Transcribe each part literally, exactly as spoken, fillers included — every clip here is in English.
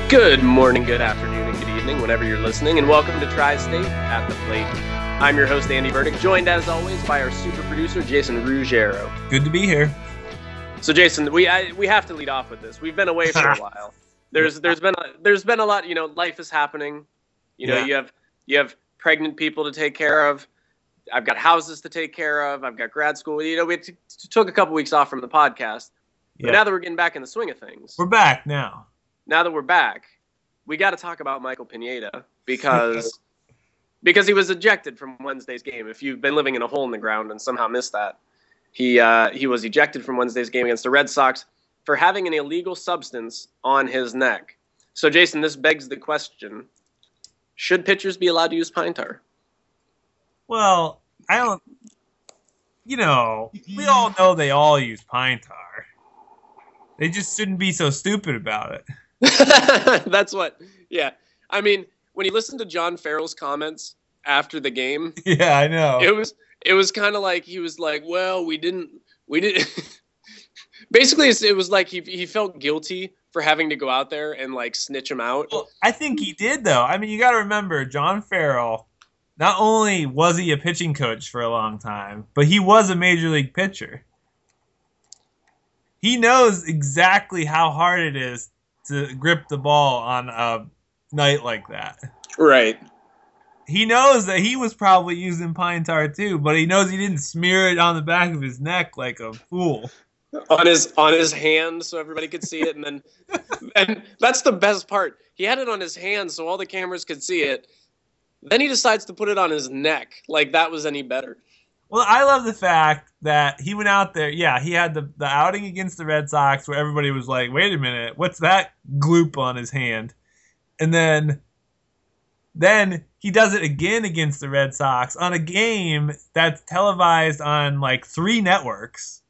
Good morning, good afternoon, and good evening, whenever you're listening, and welcome to Tri-State at the Plate. I'm your host, Andy Burdick, joined as always by our super producer, Jason Ruggiero. Good to be here. So, Jason, we I, we have to lead off with this. We've been away for a while. There's Yeah. there's been a, there's been a lot. You know, life is happening. You know, Yeah. you have you have pregnant people to take care of. I've got houses to take care of. I've got grad school. You know, we t- t- took a couple weeks off from the podcast, but Yeah. now that we're getting back in the swing of things, We're back now. now that we're back, we got to talk about Michael Pineda because because he was ejected from Wednesday's game. If you've been living in a hole in the ground and somehow missed that, he uh, he was ejected from Wednesday's game against the Red Sox for having an illegal substance on his neck. So, Jason, this begs the question: should pitchers be allowed to use pine tar? Well, I don't. You know, we all know they all use pine tar. They just shouldn't be so stupid about it. That's what. Yeah, I mean, when you listen to John Farrell's comments after the game, Yeah, I know. it was it was kind of like he was like, well, we didn't we didn't. Basically, it was like he he felt guilty for having to go out there and like snitch him out. Well, I think he did, though. I mean, you got to remember, John Farrell, not only was he a pitching coach for a long time, but he was a major league pitcher. He knows exactly how hard it is to grip the ball on a night like that. Right. He knows that he was probably using pine tar too, but he knows he didn't smear it on the back of his neck like a fool. On his on his hand so everybody could see it, and then and that's the best part. He had it on his hand so all the cameras could see it. Then he decides to put it on his neck, like that was any better. Well, I love the fact that he went out there. Yeah, he had the, the outing against the Red Sox where everybody was like, wait a minute, what's that gloop on his hand? And then then he does it again against the Red Sox on a game that's televised on like three networks.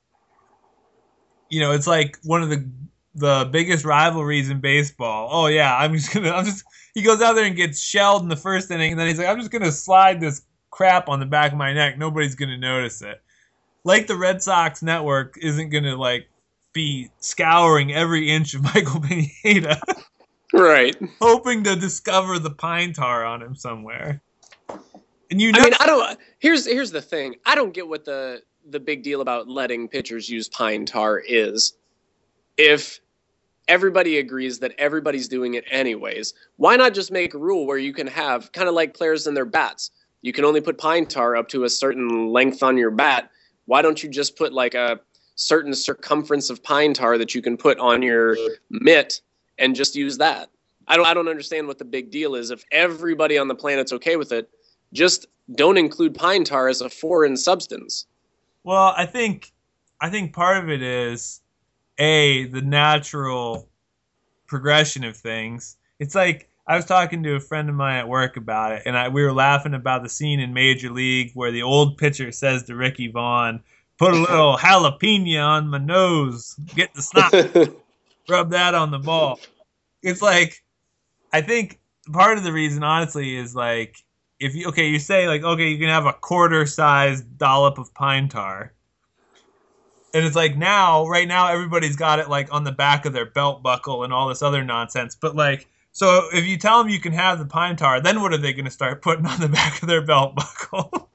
You know, it's like one of the the biggest rivalries in baseball. Oh yeah, I'm just gonna I'm just he goes out there and gets shelled in the first inning, and then he's like, I'm just gonna slide this crap on the back of my neck. Nobody's gonna notice it. Like the Red Sox network isn't gonna like be scouring every inch of Michael Pineda, Right. hoping to discover the pine tar on him somewhere. And you know, I mean, I don't. Here's here's the thing. I don't get what the the big deal about letting pitchers use pine tar is. If everybody agrees that everybody's doing it anyways, why not just make a rule where you can have kind of like players in their bats? You can only put pine tar up to a certain length on your bat. Why don't you just put like a certain circumference of pine tar that you can put on your mitt and just use that? I don't I don't understand what the big deal is. If everybody on the planet's okay with it, just don't include pine tar as a foreign substance. well, I think I think part of it is a the natural progression of things. It's like I was talking to a friend of mine at work about it, and I, we were laughing about the scene in Major League where the old pitcher says to Ricky Vaughn, "Put a little jalapeno on my nose, get the snot, rub that on the ball." It's like I think part of the reason, honestly, is like if you okay, you say like okay, you can have a quarter-sized dollop of pine tar. And it's like now, right now, everybody's got it like on the back of their belt buckle and all this other nonsense. But like, so if you tell them you can have the pine tar, then what are they going to start putting on the back of their belt buckle?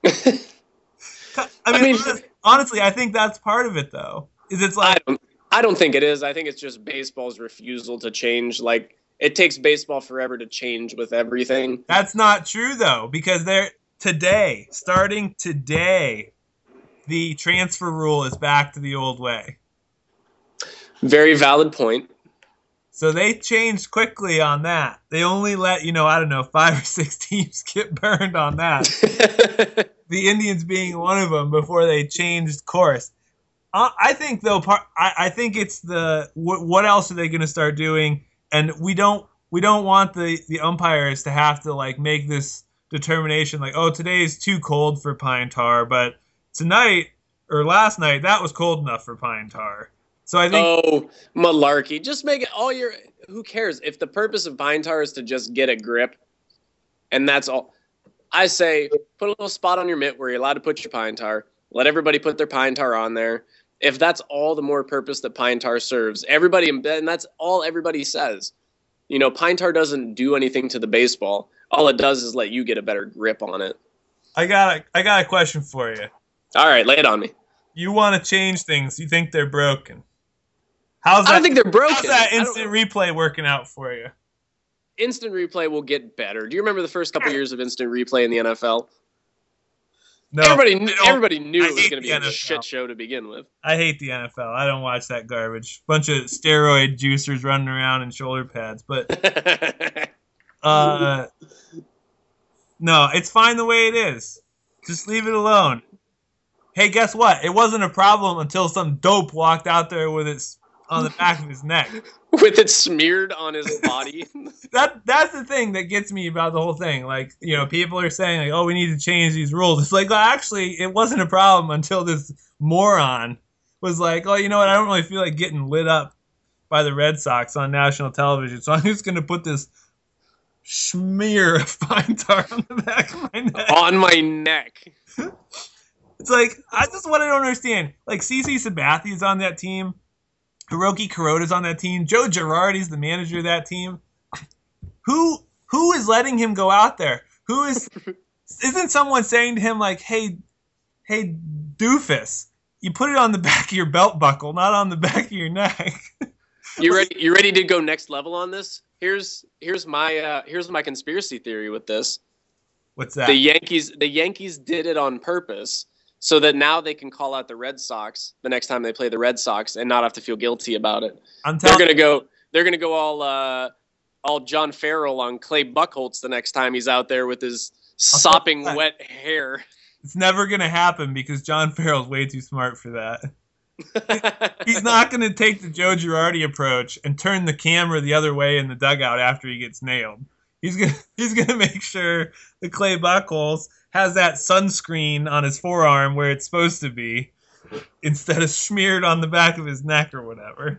I mean, I mean, honestly, I think that's part of it, though. Is it's I like, don't I don't think it is. I think it's just baseball's refusal to change. Like, it takes baseball forever to change with everything. that's not true, though, because they're today, starting today, the transfer rule is back to the old way. Very valid point. So they changed quickly on that. They only let, you know, I don't know, five or six teams get burned on that. The Indians being one of them before they changed course. Uh, I think, though, part, I, I think it's the wh- what else are they going to start doing? And we don't we don't want the, the umpires to have to, like, make this determination like, oh, today is too cold for pine tar, but tonight or last night, that was cold enough for pine tar. So I think. Oh, malarkey. Just make it all your. Who cares? If the purpose of pine tar is to just get a grip, and that's all. I say put a little spot on your mitt where you're allowed to put your pine tar. Let everybody put their pine tar on there. If that's all the more purpose that pine tar serves, everybody, and that's all everybody says. You know, pine tar doesn't do anything to the baseball. All it does is let you get a better grip on it. I got a, I got a question for you. All right, lay it on me. You want to change things. You think they're broken. How's that, I don't think they're broken. How's that instant replay working out for you? Instant replay will get better. Do you remember the first couple years of instant replay in the N F L? No, everybody, knew, everybody knew I it was going to be N a F L. shit show to begin with. I hate the N F L. I don't watch that garbage. Bunch of steroid juicers running around in shoulder pads. But uh, no, it's fine the way it is. Just leave it alone. Hey, guess what? It wasn't a problem until some dope walked out there with it on the back of his neck. With it smeared on his body. that That's the thing that gets me about the whole thing. Like, you know, people are saying, like, oh, we need to change these rules. It's like, well, actually, it wasn't a problem until this moron was like, oh, you know what? I don't really feel like getting lit up by the Red Sox on national television, so I'm just going to put this smear of pine tar on the back of my neck. On my neck. It's like, I just what I don't understand. Like, CeCe Sabathia's on that team. Hiroki Kuroda's on that team. Joe Girardi's the manager of that team. Who who is letting him go out there? Who is isn't someone saying to him like, "Hey, hey, doofus, you put it on the back of your belt buckle, not on the back of your neck." You ready? You ready to go next level on this? Here's here's my uh, here's my conspiracy theory with this. What's that? The Yankees the Yankees did it on purpose, so that now they can call out the Red Sox the next time they play the Red Sox and not have to feel guilty about it. I'm they're gonna go. They're gonna go all uh, all John Farrell on Clay Buchholz the next time he's out there with his sopping wet hair. It's never gonna happen because John Farrell's way too smart for that. He's not gonna take the Joe Girardi approach and turn the camera the other way in the dugout after he gets nailed. He's gonna he's gonna make sure the Clay Buchholz has that sunscreen on his forearm where it's supposed to be, instead of smeared on the back of his neck or whatever.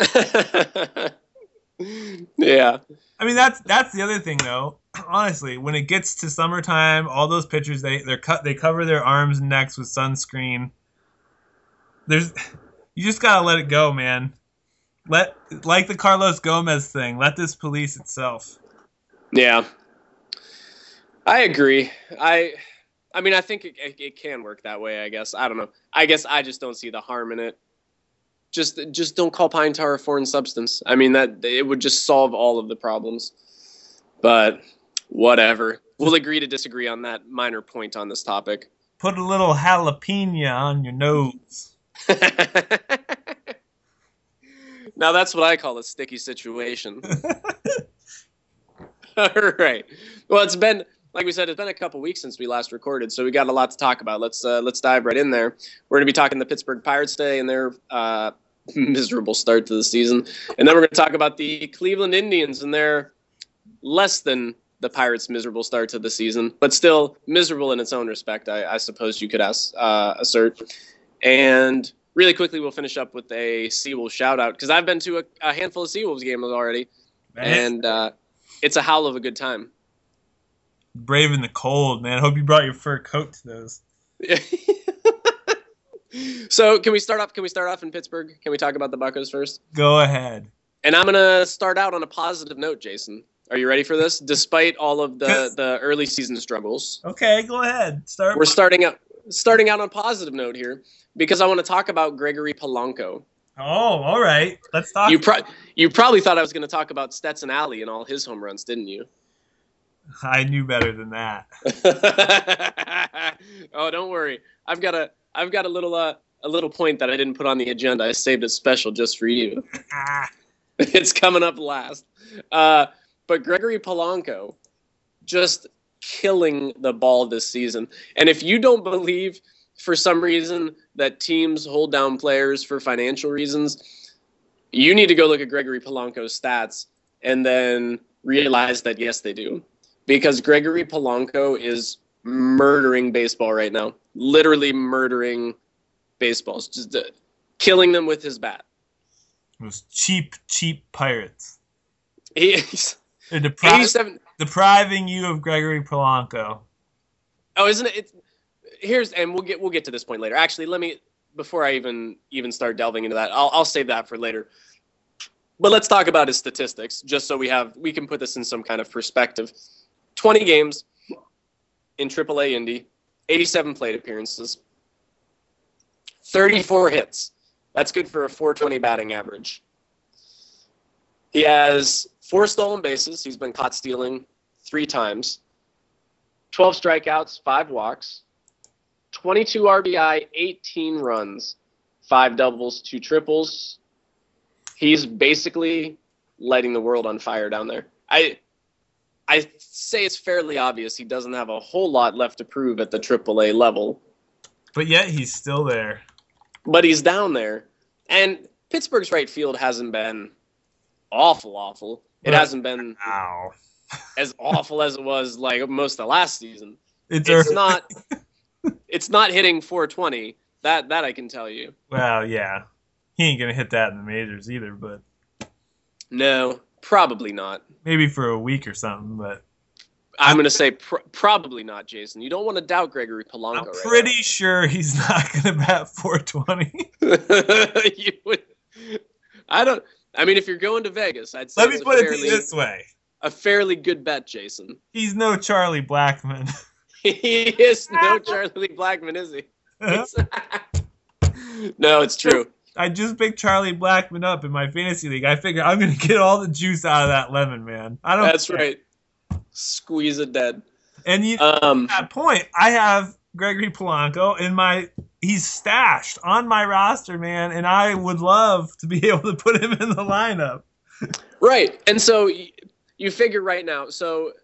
Yeah. I mean, that's that's the other thing, though. Honestly, when it gets to summertime, all those pitchers they they're cut they cover their arms and necks with sunscreen. There's, you just gotta let it go, man. Let like the Carlos Gomez thing. Let this police itself. Yeah. I agree. I, I mean, I think it, it, it can work that way. I guess I don't know. I guess I just don't see the harm in it. Just, just don't call pine tar a foreign substance. I mean, that it would just solve all of the problems. But whatever. We'll agree to disagree on that minor point on this topic. Put a little jalapeno on your nose. Now that's what I call a sticky situation. All right. Well, it's been. Like we said, it's been a couple weeks since we last recorded, so we got a lot to talk about. Let's uh, let's dive right in there. We're going to be talking the Pittsburgh Pirates today and their uh, miserable start to the season, and then we're going to talk about the Cleveland Indians and their less than the Pirates' miserable start to the season, but still miserable in its own respect, I, I suppose you could ask, uh, assert. And really quickly, we'll finish up with a Seawolves shout out because I've been to a, a handful of Seawolves games already, man. and uh, it's a howl of a good time. Brave in the cold, man. I hope you brought your fur coat to those. So can we start off? Can we start off in Pittsburgh? Can we talk about the Buccos first? Go ahead. And I'm gonna start out on a positive note, Jason. Are you ready for this? Despite all of the, the early season struggles. Okay, go ahead. Start. We're starting out starting out on a positive note here because I want to talk about Gregory Polanco. Oh, all right. Let's talk. You pro- you probably thought I was going to talk about Stetson Alley and all his home runs, didn't you? I knew better than that. Oh, don't worry. I've got a I've got a little uh, a little point that I didn't put on the agenda. I saved it special just for you. It's coming up last. Uh, but Gregory Polanco just killing the ball this season. And if you don't believe for some reason that teams hold down players for financial reasons, you need to go look at Gregory Polanco's stats and then realize that yes, they do. Because Gregory Polanco is murdering baseball right now. Literally murdering baseballs. Just uh, killing them with his bat. Those cheap, cheap Pirates. He's They're depri- depriving you of Gregory Polanco. Oh, isn't it? It's, here's and we'll get we'll get to this point later. Actually, let me before I even even start delving into that. I'll I'll save that for later. But let's talk about his statistics, just so we have we can put this in some kind of perspective. twenty games in triple A Indy, eighty-seven plate appearances, thirty-four hits. That's good for a four twenty batting average. He has four stolen bases. He's been caught stealing three times. twelve strikeouts, five walks, twenty-two R B I, eighteen runs, five doubles, two triples. He's basically lighting the world on fire down there. I I say it's fairly obvious he doesn't have a whole lot left to prove at the triple A level. But yet he's still there. But he's down there. And Pittsburgh's right field hasn't been awful, awful. It But, hasn't been ow. as awful as it was like most of last season. It's, It's early. not it's not hitting four twenty. That that I can tell you. Well, yeah. He ain't going to hit that in the majors either, but No, probably not. maybe for a week or something. But I'm going to say pr- probably not, Jason. You don't want to doubt Gregory Polanco. I'm right pretty sure he's not going to bat four twenty. now. You would, I don't. I mean, if you're going to Vegas, I'd say Let me it's put a, fairly, it this way. a fairly good bet, Jason. He's no Charlie Blackmon. He is no Charlie Blackmon, is he? It's- no, it's true. I just picked Charlie Blackmon up in my fantasy league. I figure I'm going to get all the juice out of that lemon, man. I don't. That's right. Squeeze it dead. And you, Um, at that point, I have Gregory Polanco in my. He's stashed on my roster, man, and I would love to be able to put him in the lineup. Right. And so y- you figure right now. So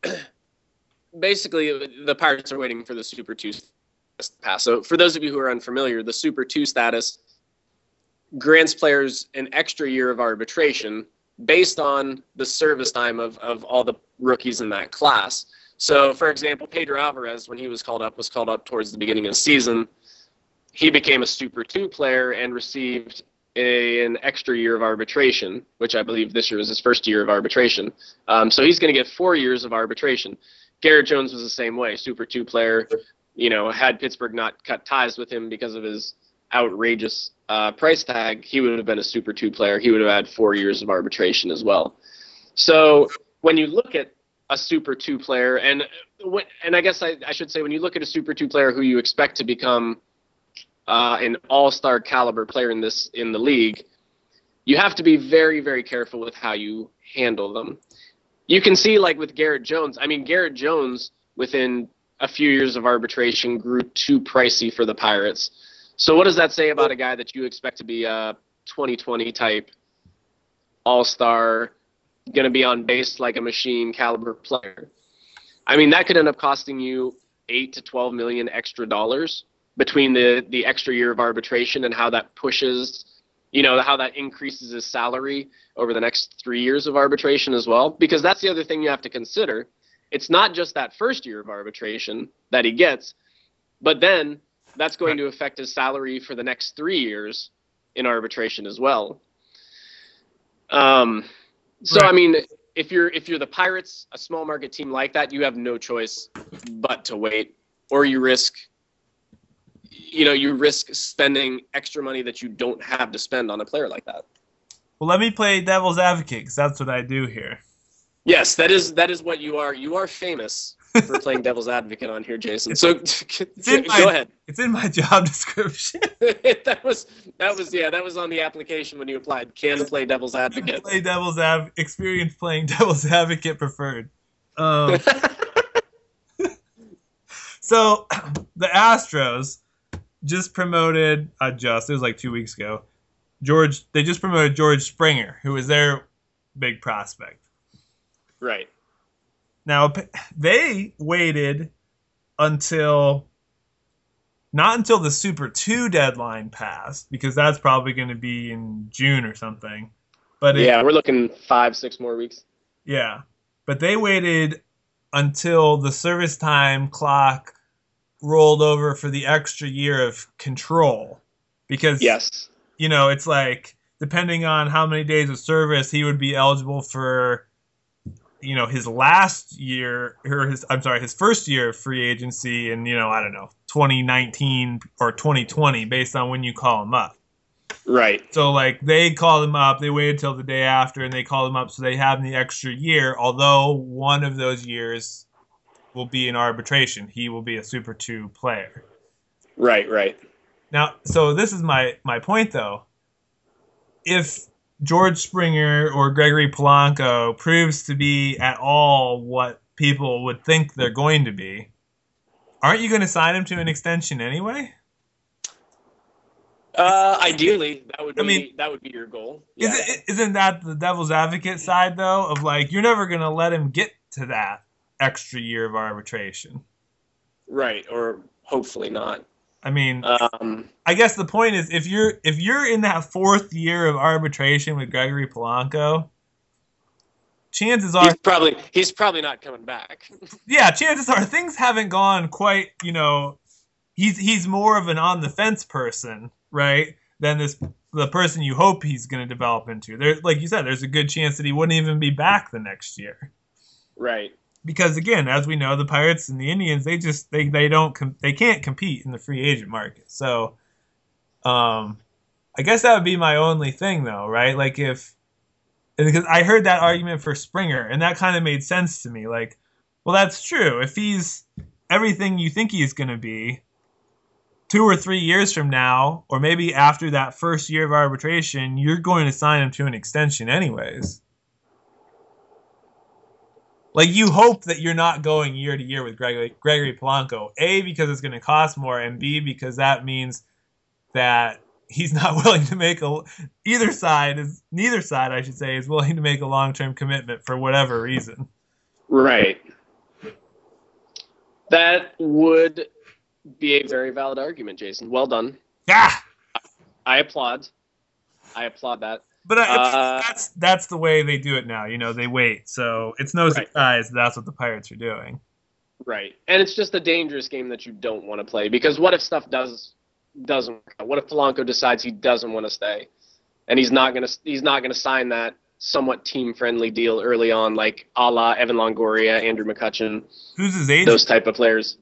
basically, the Pirates are waiting for the Super two status to pass. So for those of you who are unfamiliar, the Super two status grants players an extra year of arbitration based on the service time of, of all the rookies in that class. So, for example, Pedro Alvarez, when he was called up, was called up towards the beginning of the season. He became a Super two player and received a, an extra year of arbitration, which I believe this year was his first year of arbitration. Um, so he's going to get four years of arbitration. Garrett Jones was the same way, Super two player. You know, had Pittsburgh not cut ties with him because of his outrageous uh, price tag, he would have been a Super two player. He would have had four years of arbitration as well. So when you look at a Super two player, and and I guess I, I should say when you look at a Super two player who you expect to become uh, an all-star caliber player in this in the league, you have to be very, very careful with how you handle them. You can see, like with Garrett Jones, I mean, Garrett Jones, within a few years of arbitration, grew too pricey for the Pirates. So what does that say about a guy that you expect to be a twenty twenty type all-star, going to be on base like a machine caliber player? I mean, that could end up costing you eight to twelve million extra dollars between the, the extra year of arbitration and how that pushes, you know, how that increases his salary over the next three years of arbitration as well. Because that's the other thing you have to consider. It's not just that first year of arbitration that he gets, but then that's going to affect his salary for the next three years in arbitration as well. Um, so, Right. I mean, if you're if you're the Pirates, a small market team like that, you have no choice but to wait, or you risk, you know, you risk spending extra money that you don't have to spend on a player like that. Well, let me play devil's advocate because that's what I do here. Yes, that is that is what you are. You are famous for playing devil's advocate on here, Jason. So It's in go my, ahead. It's in my job description. that was that was yeah that was on the application when you applied. Can play devil's advocate. Play devil's av- experience playing devil's advocate preferred. Um, so the Astros just promoted uh, just it was like two weeks ago. George they just promoted George Springer, who was their big prospect. Right. Now p- they waited until not until the Super two deadline passed because that's probably going to be in June or something. But it, Yeah, we're looking five six more weeks. yeah, but they waited until the service time clock rolled over for the extra year of control because Yes. you know, it's like depending on how many days of service he would be eligible for, you know, his last year or his I'm sorry, his first year of free agency in, you know, I don't know, twenty nineteen or twenty twenty based on when you call him up. Right. So like they call him up, they waited till the day after, and they call him up so they have the extra year. Although one of those years will be in arbitration, he will be a Super Two player. Right. Right. Now, so this is my my point though. If George Springer or Gregory Polanco proves to be at all what people would think they're going to be, aren't you going to sign him to an extension anyway? Uh, ideally, that would be I mean, that would be your goal. Is Yeah. it, isn't that the devil's advocate side though? Of like, you're never going to let him get to that extra year of arbitration. Right. Or hopefully not. I mean, Um, I guess the point is if you're if you're in that fourth year of arbitration with Gregory Polanco, chances are he's probably he's probably not coming back. yeah, chances are things haven't gone quite, you know, he's he's more of an on the fence person, right? Than this the person you hope he's going to develop into. There, like you said, there's a good chance that he wouldn't even be back the next year. Right. Because again, as we know, the Pirates and the Indians, they just they they don't com- they can't compete in the free agent market. So, um, I guess that would be my only thing, though, right? Like if because I heard that argument for Springer, and that kind of made sense to me. Like, well, that's true. If he's everything you think he's going to be, two or three years from now, or maybe after that first year of arbitration, you're going to sign him to an extension anyways. Like, you hope that you're not going year to year with Gregory, Gregory Polanco. A, because it's going to cost more, and B, because that means that he's not willing to make a either side is neither side I should say is willing to make a long-term commitment for whatever reason. Right. That would be a very valid argument, Jason. Well done. Yeah. I applaud. I applaud that. But uh, Uh, that's that's the way they do it now. You know, they wait. So it's no Right. surprise that's what the Pirates are doing. Right. And it's just a dangerous game that you don't want to play because what if stuff does doesn't work out? What if Polanco decides he doesn't want to stay and he's not gonna he's not gonna sign that somewhat team friendly deal early on, like a la Evan Longoria, Andrew McCutchen, Who's his agent? those type of players.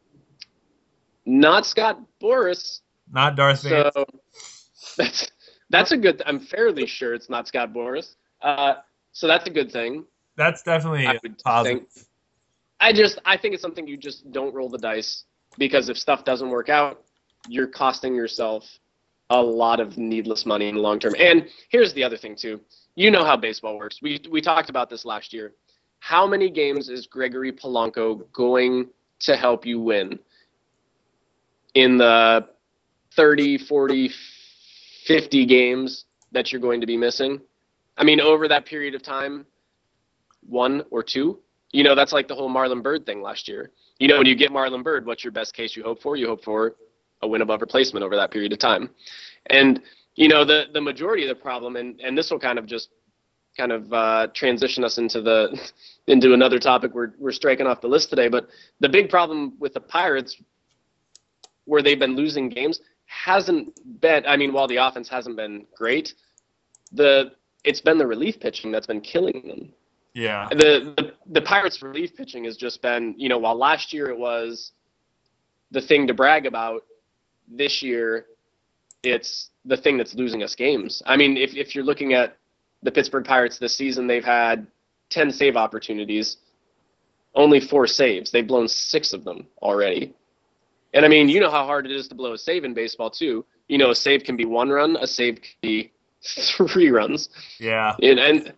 Not Scott Boras. Not Darth Vader. So that's that's a good. I'm fairly sure it's not Scott Boras. Uh, so that's a good thing. That's definitely I would positive. think. I just I think it's something you just don't roll the dice because if stuff doesn't work out, you're costing yourself a lot of needless money in the long term. And here's the other thing too. You know how baseball works. We we talked about this last year. How many games is Gregory Polanco going to help you win? In the thirty, forty, fifty games that you're going to be missing? I mean, over that period of time, one or two? You know, that's like the whole Marlon Byrd thing last year. You know, when you get Marlon Byrd, what's your best case you hope for? You hope for a win above replacement over that period of time. And, you know, the, the majority of the problem, and, and this will kind of just kind of uh, transition us into the into another topic we're, we're striking off the list today, but the big problem with the Pirates where they've been losing games hasn't been, I mean, while the offense hasn't been great, the it's been the relief pitching that's been killing them. Yeah. The, the the Pirates' relief pitching has just been, you know, while last year it was the thing to brag about, this year it's the thing that's losing us games. I mean, if if you're looking at the Pittsburgh Pirates this season, they've had ten save opportunities, only four saves. They've blown six of them already. And I mean, you know how hard it is to blow a save in baseball too. You know, a save can be one run, a save can be three runs. Yeah. And, and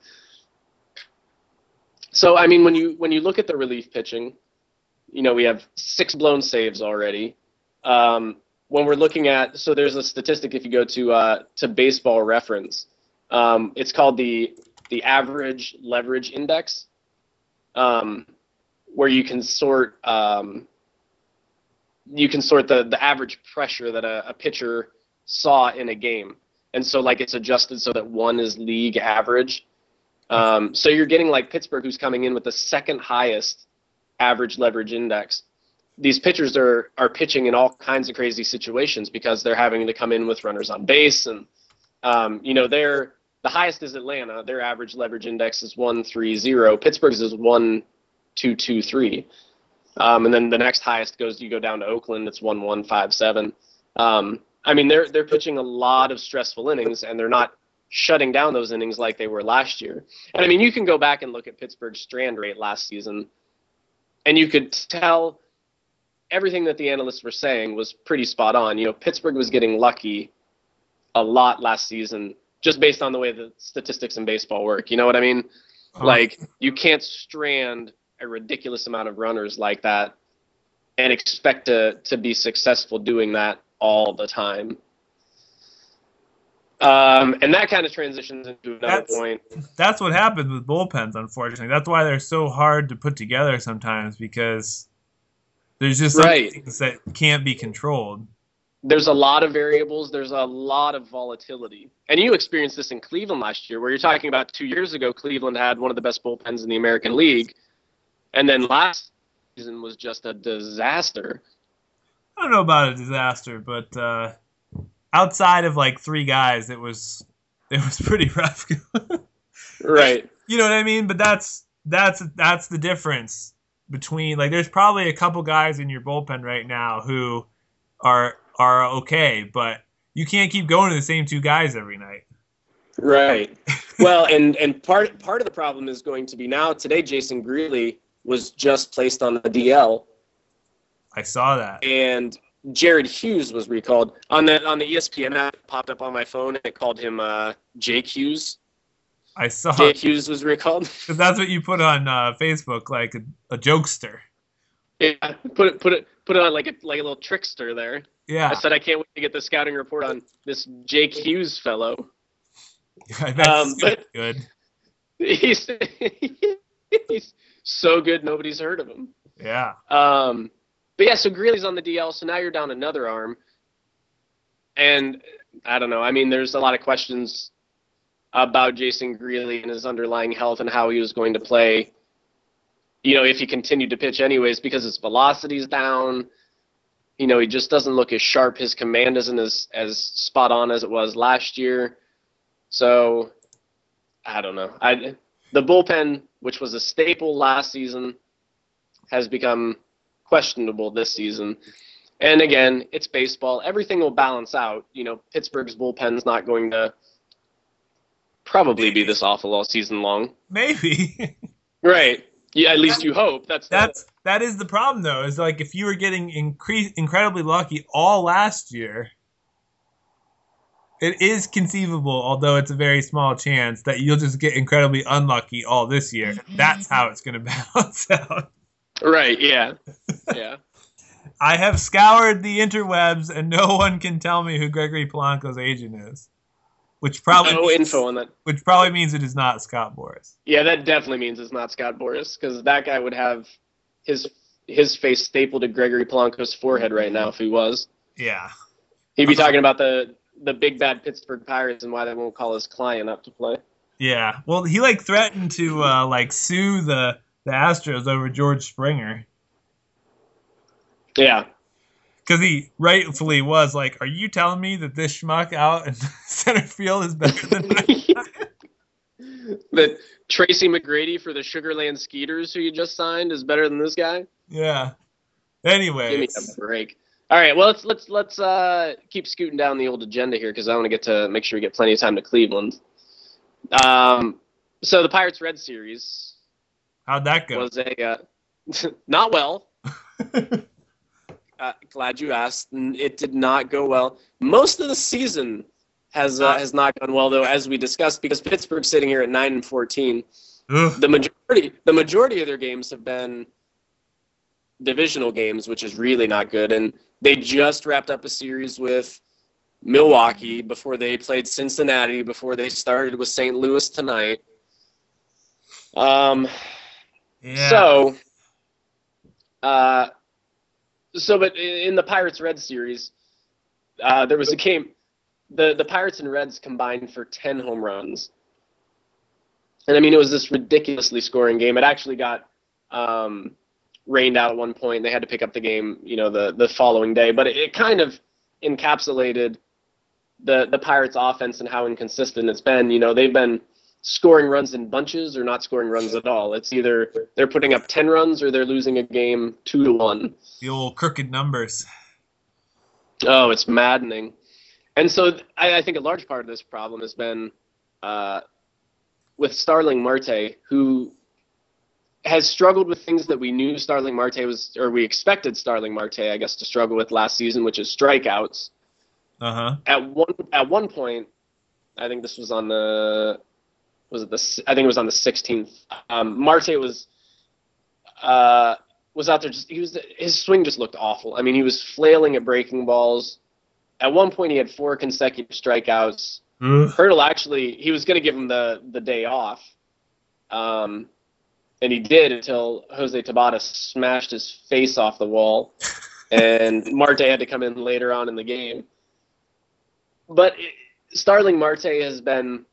so, I mean, when you when you look at the relief pitching, you know, we have six blown saves already. Um, when we're looking at, so there's a statistic if you go to uh, to Baseball Reference, um, it's called the the average leverage index, um, where you can sort um, you can sort the the average pressure that a, a pitcher saw in a game, and so like it's adjusted so that one is league average. Um, so you're getting like Pittsburgh, who's coming in with the second highest average leverage index. These pitchers are are pitching in all kinds of crazy situations because they're having to come in with runners on base, and um, you know they're the highest is Atlanta. Their average leverage index is one three zero. Pittsburgh's is one two two three, um, and then the next highest goes you go down to Oakland. It's one one five seven. Um, I mean, they're they're pitching a lot of stressful innings, and they're not shutting down those innings like they were last year. And I mean, you can go back and look at Pittsburgh's strand rate last season, and you could tell everything that the analysts were saying was pretty spot on. You know, Pittsburgh was getting lucky a lot last season just based on the way the statistics in baseball work. You know what I mean? Oh. Like, you can't strand a ridiculous amount of runners like that and expect to to be successful doing that all the time. Um, and that kind of transitions into another that's, point. That's what happens with bullpens, unfortunately. That's why they're so hard to put together sometimes, because there's just some right. things that can't be controlled. There's a lot of variables. There's a lot of volatility. And you experienced this in Cleveland last year, where you're talking about two years ago, Cleveland had one of the best bullpens in the American League. And then last season was just a disaster. I don't know about a disaster, but uh, outside of like three guys, it was it was pretty rough. Right. You know what I mean? But that's that's that's the difference between, like, there's probably a couple guys in your bullpen right now who are are okay, but you can't keep going to the same two guys every night. Right. Well, and and part part of the problem is going to be now today. Jason Greeley was just placed on the D L. I saw that. And Jared Hughes was recalled. On the on the E S P N app, it popped up on my phone, and it called him uh, Jake Hughes. I saw Jake Hughes was recalled. Because that's what you put on uh, Facebook, like a, a jokester. Yeah, put it put it put it on like a like a little trickster there. Yeah. I said I can't wait to get the scouting report on this Jake Hughes fellow. I bet um, but good. He's he's so good nobody's heard of him. Yeah. Um. But yeah, so Greeley's on the D L, so now you're down another arm. And I don't know. I mean, there's a lot of questions about Jason Greeley and his underlying health and how he was going to play, you know, if he continued to pitch anyways, because his velocity's down. You know, he just doesn't look as sharp. His command isn't as, as spot on as it was last year. So, I don't know. I The bullpen, which was a staple last season, has become questionable this season. And again, it's baseball. Everything will balance out. You know, Pittsburgh's bullpen's not going to probably Maybe. be this awful all season long. Maybe. Right. Yeah, at least you hope. That's that's the, that is the problem, though. Is like, if you were getting incre- incredibly lucky all last year, it is conceivable, although it's a very small chance, that you'll just get incredibly unlucky all this year. That's how it's going to balance out. Right, yeah. Yeah. I have scoured the interwebs, and no one can tell me who Gregory Polanco's agent is. Which probably no means, info on that. Which probably means it is not Scott Boras. Yeah, that definitely means it's not Scott Boras, because that guy would have his his face stapled to Gregory Polanco's forehead right now if he was. Yeah. He'd be talking about the, the big bad Pittsburgh Pirates and why they won't call his client up to play. Yeah. Well, he like threatened to uh, like sue the the Astros over George Springer. Yeah. Because he rightfully was like, are you telling me that this schmuck out in center field is better than me? That Tracy McGrady for the Sugarland Skeeters, who you just signed, is better than this guy? Yeah. Anyway. Give me a break. All right, well, let's let's let's uh, keep scooting down the old agenda here, because I want to get to make sure we get plenty of time to Cleveland. Um, so the Pirates-Reds series... How'd that go? Was a uh, not well. uh, glad you asked. It did not go well. Most of the season has uh, has not gone well, though, as we discussed, because Pittsburgh's sitting here at nine and fourteen. Ugh. The majority the majority of their games have been divisional games, which is really not good. And they just wrapped up a series with Milwaukee before they played Cincinnati, before they started with Saint Louis tonight. Um. Yeah. So, uh, so, but in the Pirates-Reds series, uh, there was a game. The the Pirates and Reds combined for ten home runs, and I mean, it was this ridiculously scoring game. It actually got um, rained out at one point. They had to pick up the game, you know, the the following day. But it, it kind of encapsulated the the Pirates' offense and how inconsistent it's been. You know, they've been scoring runs in bunches or not scoring runs at all. It's either they're putting up ten runs or they're losing a game two to one. The old crooked numbers. Oh, it's maddening. And so I, I think a large part of this problem has been uh, with Starling Marte, who has struggled with things that we knew Starling Marte was, or we expected Starling Marte, I guess, to struggle with last season, which is strikeouts. Uh huh. At one at one point, I think this was on the was it the I think it was on the sixteenth. Um, Marte was uh, was out there just he was his swing just looked awful. I mean, he was flailing at breaking balls. At one point, he had four consecutive strikeouts. Ugh. Hurdle actually he was going to give him the the day off. Um, And he did until Jose Tabata smashed his face off the wall, and Marte had to come in later on in the game. But Starling Marte has been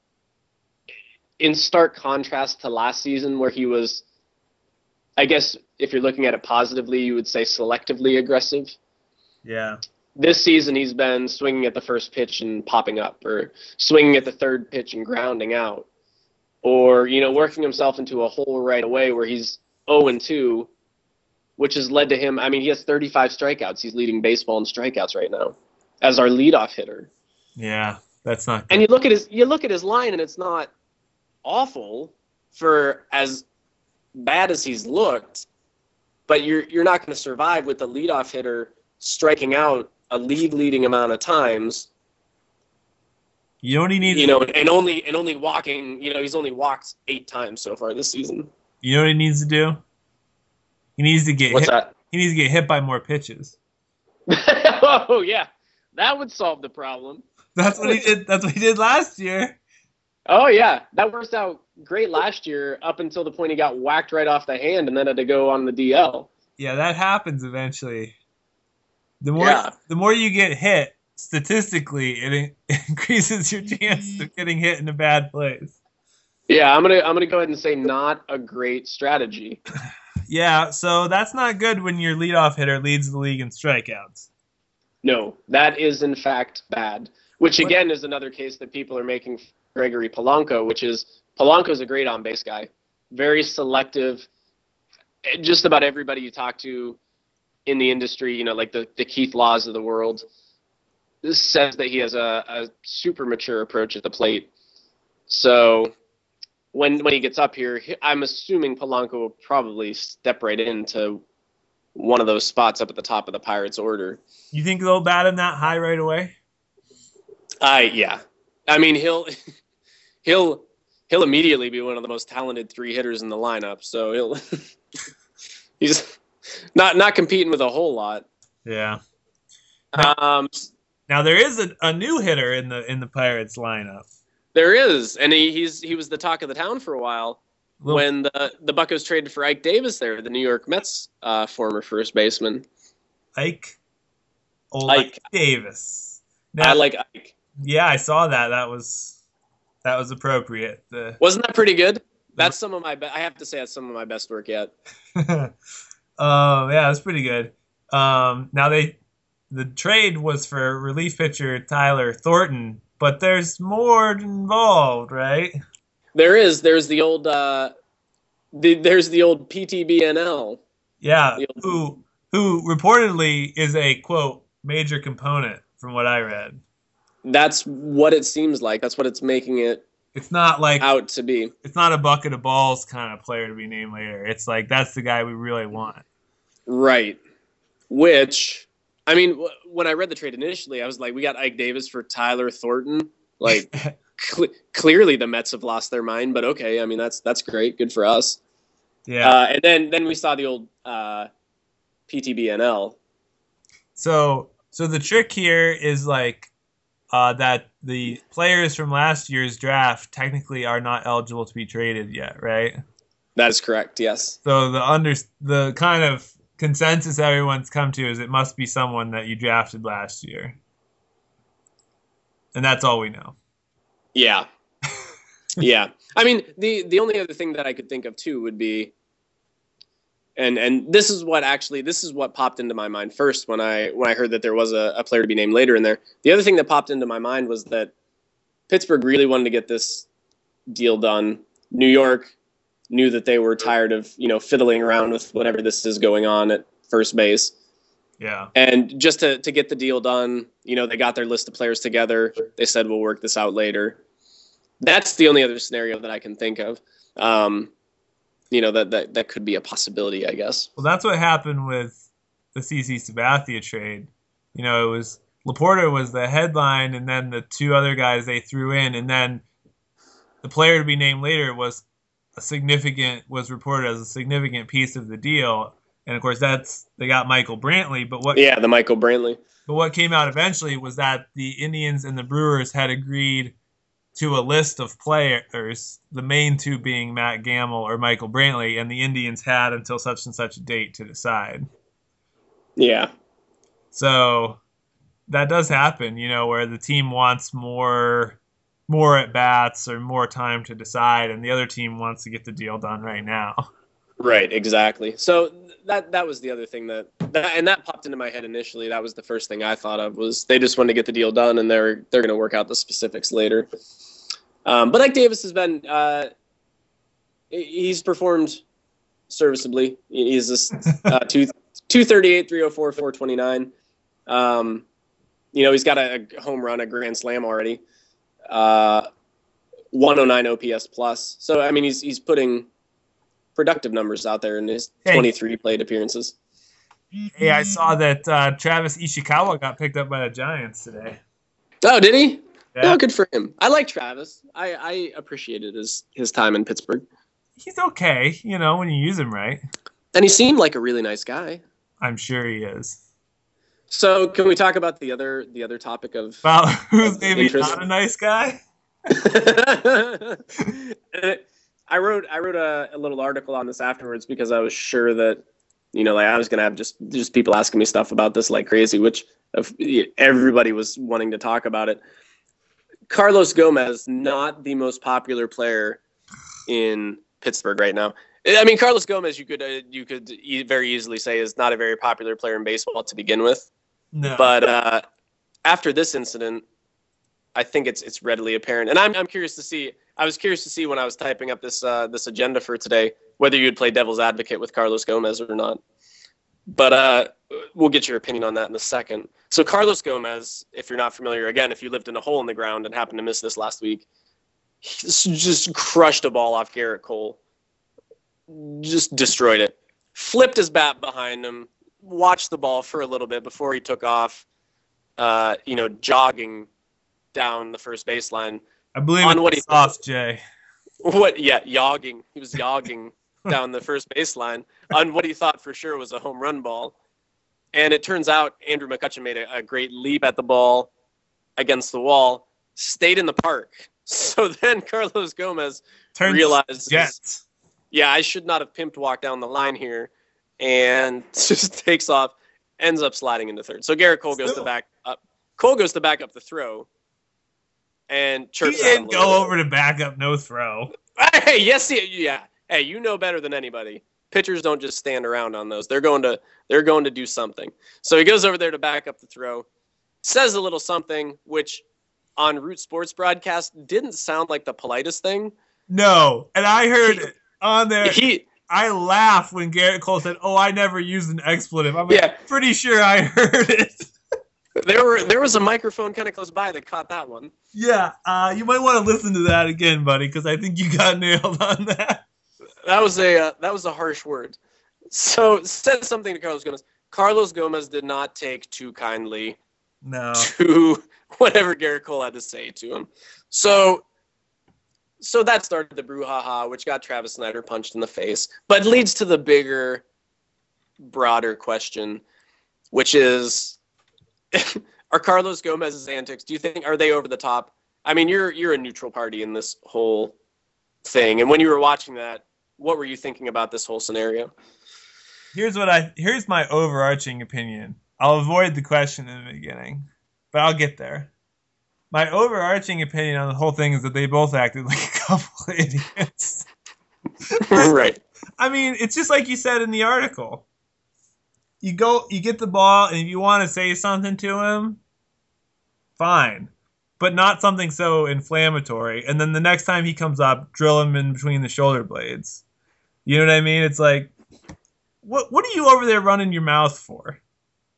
in stark contrast to last season, where he was, I guess, if you're looking at it positively, you would say selectively aggressive. Yeah. This season, he's been swinging at the first pitch and popping up, or swinging at the third pitch and grounding out. Or, you know, working himself into a hole right away where he's oh and two, which has led to him. I mean, he has thirty-five strikeouts. He's leading baseball in strikeouts right now as our leadoff hitter. Yeah, that's not good. And you look at his you look at his line, and it's not awful for as bad as he's looked, but you're you're not going to survive with the leadoff hitter striking out a league leading amount of times. You know what he needs? You know, and only and only walking. You know, he's only walked eight times so far this season. You know what he needs to do? He needs to get What's hit. that? He needs to get hit by more pitches. Oh yeah, that would solve the problem. That's what he did. That's what he did last year. Oh yeah, that worked out great last year up until the point he got whacked right off the hand and then had to go on the D L. Yeah, that happens eventually. The more Yeah. the more you get hit, statistically, it in- increases your chance of getting hit in a bad place. Yeah, I'm gonna I'm gonna go ahead and say not a great strategy. Yeah, so that's not good when your leadoff hitter leads the league in strikeouts. No, that is in fact bad. Which again is another case that people are making for Gregory Polanco, which is Polanco's a great on base guy, very selective. Just about everybody you talk to in the industry, you know, like the, the Keith Laws of the world, this says that he has a, a super mature approach at the plate. So when when he gets up here, I'm assuming Polanco will probably step right into one of those spots up at the top of the Pirates order. You think they'll bat him that high right away? I yeah, I mean he'll he'll he'll immediately be one of the most talented three hitters in the lineup. So he'll he's not not competing with a whole lot. Yeah. Um, Now there is a, a new hitter in the in the Pirates lineup. there is, and he, he's he was the talk of the town for a while Little, when the the Buccos traded for Ike Davis there, the New York Mets uh, former first baseman. Ike, old Ike. Ike Davis. Now, I like Ike. Yeah, I saw that. That was that was appropriate. The, Wasn't that pretty good? That's some of my be- I have to say that's some of my best work yet. um, yeah, that's pretty good. Um, now they the trade was for relief pitcher Tyler Thornton, but there's more involved, right? There is there's the old uh, the, there's the old P T B N L. Yeah, The old- who who reportedly is a quote major component from what I read. That's what it seems like. That's what it's making it It's not like out to be. it's not a bucket of balls kind of player to be named later. It's like that's the guy we really want. Right. Which, I mean, w- when I read the trade initially, I was like, we got Ike Davis for Tyler Thornton. Like, cl- clearly the Mets have lost their mind, but okay. I mean, that's that's great. Good for us. Yeah. Uh, and then then we saw the old uh, P T B N L. So so the trick here is like uh, that the players from last year's draft technically are not eligible to be traded yet, right? That is correct. Yes. So the under the kind of consensus everyone's come to is it must be someone that you drafted last year, and that's all we know. Yeah. Yeah. I mean, the the only other thing that I could think of too would be, and and this is what actually this is what popped into my mind first when I when I heard that there was a, a player to be named later in there. The other thing that popped into my mind was that Pittsburgh really wanted to get this deal done. New York knew that they were tired of, you know, fiddling around with whatever this is going on at first base. Yeah. And just to, to get the deal done, you know, they got their list of players together. They said, we'll work this out later. That's the only other scenario that I can think of. Um, you know, that, that, that could be a possibility, I guess. Well, that's what happened with the C C Sabathia trade. You know, it was Laporta was the headline, and then the two other guys they threw in, and then the player to be named later was a significant, was reported as a significant piece of the deal. And of course, that's they got Michael Brantley. But what? Yeah, the Michael Brantley. But what came out eventually was that the Indians and the Brewers had agreed to a list of players, the main two being Matt Gamble or Michael Brantley, and the Indians had until such and such a date to decide. Yeah. So that does happen, you know, where the team wants more more at bats or more time to decide, and the other team wants to get the deal done right now. Right, exactly. So that that was the other thing that, that and that popped into my head initially. That was the first thing I thought of, was they just wanted to get the deal done, and they're they're going to work out the specifics later. Um, but Ike Davis has been uh, he's performed serviceably. He's just uh, two two thirty eight, three oh four, four twenty nine. Um, you know, he's got a, a home run, a grand slam already. Uh, one oh nine O P S plus. So I mean, he's he's putting productive numbers out there in his hey. twenty-three plate appearances. Hey, I saw that uh, Travis Ishikawa got picked up by the Giants today. Oh, did he? Yeah. Oh, good for him. I like Travis. I, I appreciated his, his time in Pittsburgh. He's okay, you know, when you use him right. And he seemed like a really nice guy. I'm sure he is. So can we talk about the other the other topic of About who's maybe interest? not a nice guy? I wrote I wrote a, a little article on this afterwards because I was sure that, you know, like I was gonna have just just people asking me stuff about this like crazy, which of, everybody was wanting to talk about it. Carlos Gomez, not the most popular player in Pittsburgh right now. I mean, Carlos Gomez, you could uh, you could e- very easily say is not a very popular player in baseball to begin with. No. But uh, after this incident, I think it's it's readily apparent, and I'm I'm curious to see. I was curious to see when I was typing up this uh, this agenda for today whether you'd play devil's advocate with Carlos Gomez or not. But uh, we'll get your opinion on that in a second. So Carlos Gomez, if you're not familiar, again, if you lived in a hole in the ground and happened to miss this last week, he just crushed a ball off Garrett Cole. Just destroyed it. Flipped his bat behind him, watched the ball for a little bit before he took off, uh, you know, jogging down the first baseline. I believe on it's what he soft, Jay. What? Yeah, yogging. He was yogging down the first baseline on what he thought for sure was a home run ball. And it turns out Andrew McCutchen made a, a great leap at the ball against the wall, stayed in the park. So then Carlos Gomez Turns realizes, Jets. yeah, I should not have pimped walk down the line here, and just takes off, ends up sliding into third. So Garrett Cole goes Still. to back up. Cole goes to back up the throw, and He chirps. didn't go over to back up, no throw. Hey, yes, yeah. Hey, you know better than anybody. Pitchers don't just stand around on those. They're going to they're going to do something. So he goes over there to back up the throw, says a little something, which on Root Sports broadcast didn't sound like the politest thing. No, and I heard He- it on there. He I laughed when Garrett Cole said, "Oh, I never used an expletive." I'm Yeah. pretty sure I heard it. there were there was a microphone kind of close by that caught that one. Yeah, uh, you might want to listen to that again, buddy, because I think you got nailed on that. That was a uh, that was a harsh word. So said something to Carlos Gomez. Carlos Gomez did not take too kindly No. to whatever Garrett Cole had to say to him. So so that started the brouhaha, which got Travis Snyder punched in the face, but leads to the bigger, broader question, which is, are Carlos Gomez's antics, do you think, are they over the top? I mean, you're you're a neutral party in this whole thing, and when you were watching that, what were you thinking about this whole scenario? Here's what I here's my overarching opinion. I'll avoid the question in the beginning, but I'll get there. My overarching opinion on the whole thing is that they both acted like a couple of idiots. Right. I mean, it's just like you said in the article. You go, you get the ball, and if you want to say something to him, fine, but not something so inflammatory. And then the next time he comes up, drill him in between the shoulder blades. You know what I mean? It's like, what what are you over there running your mouth for?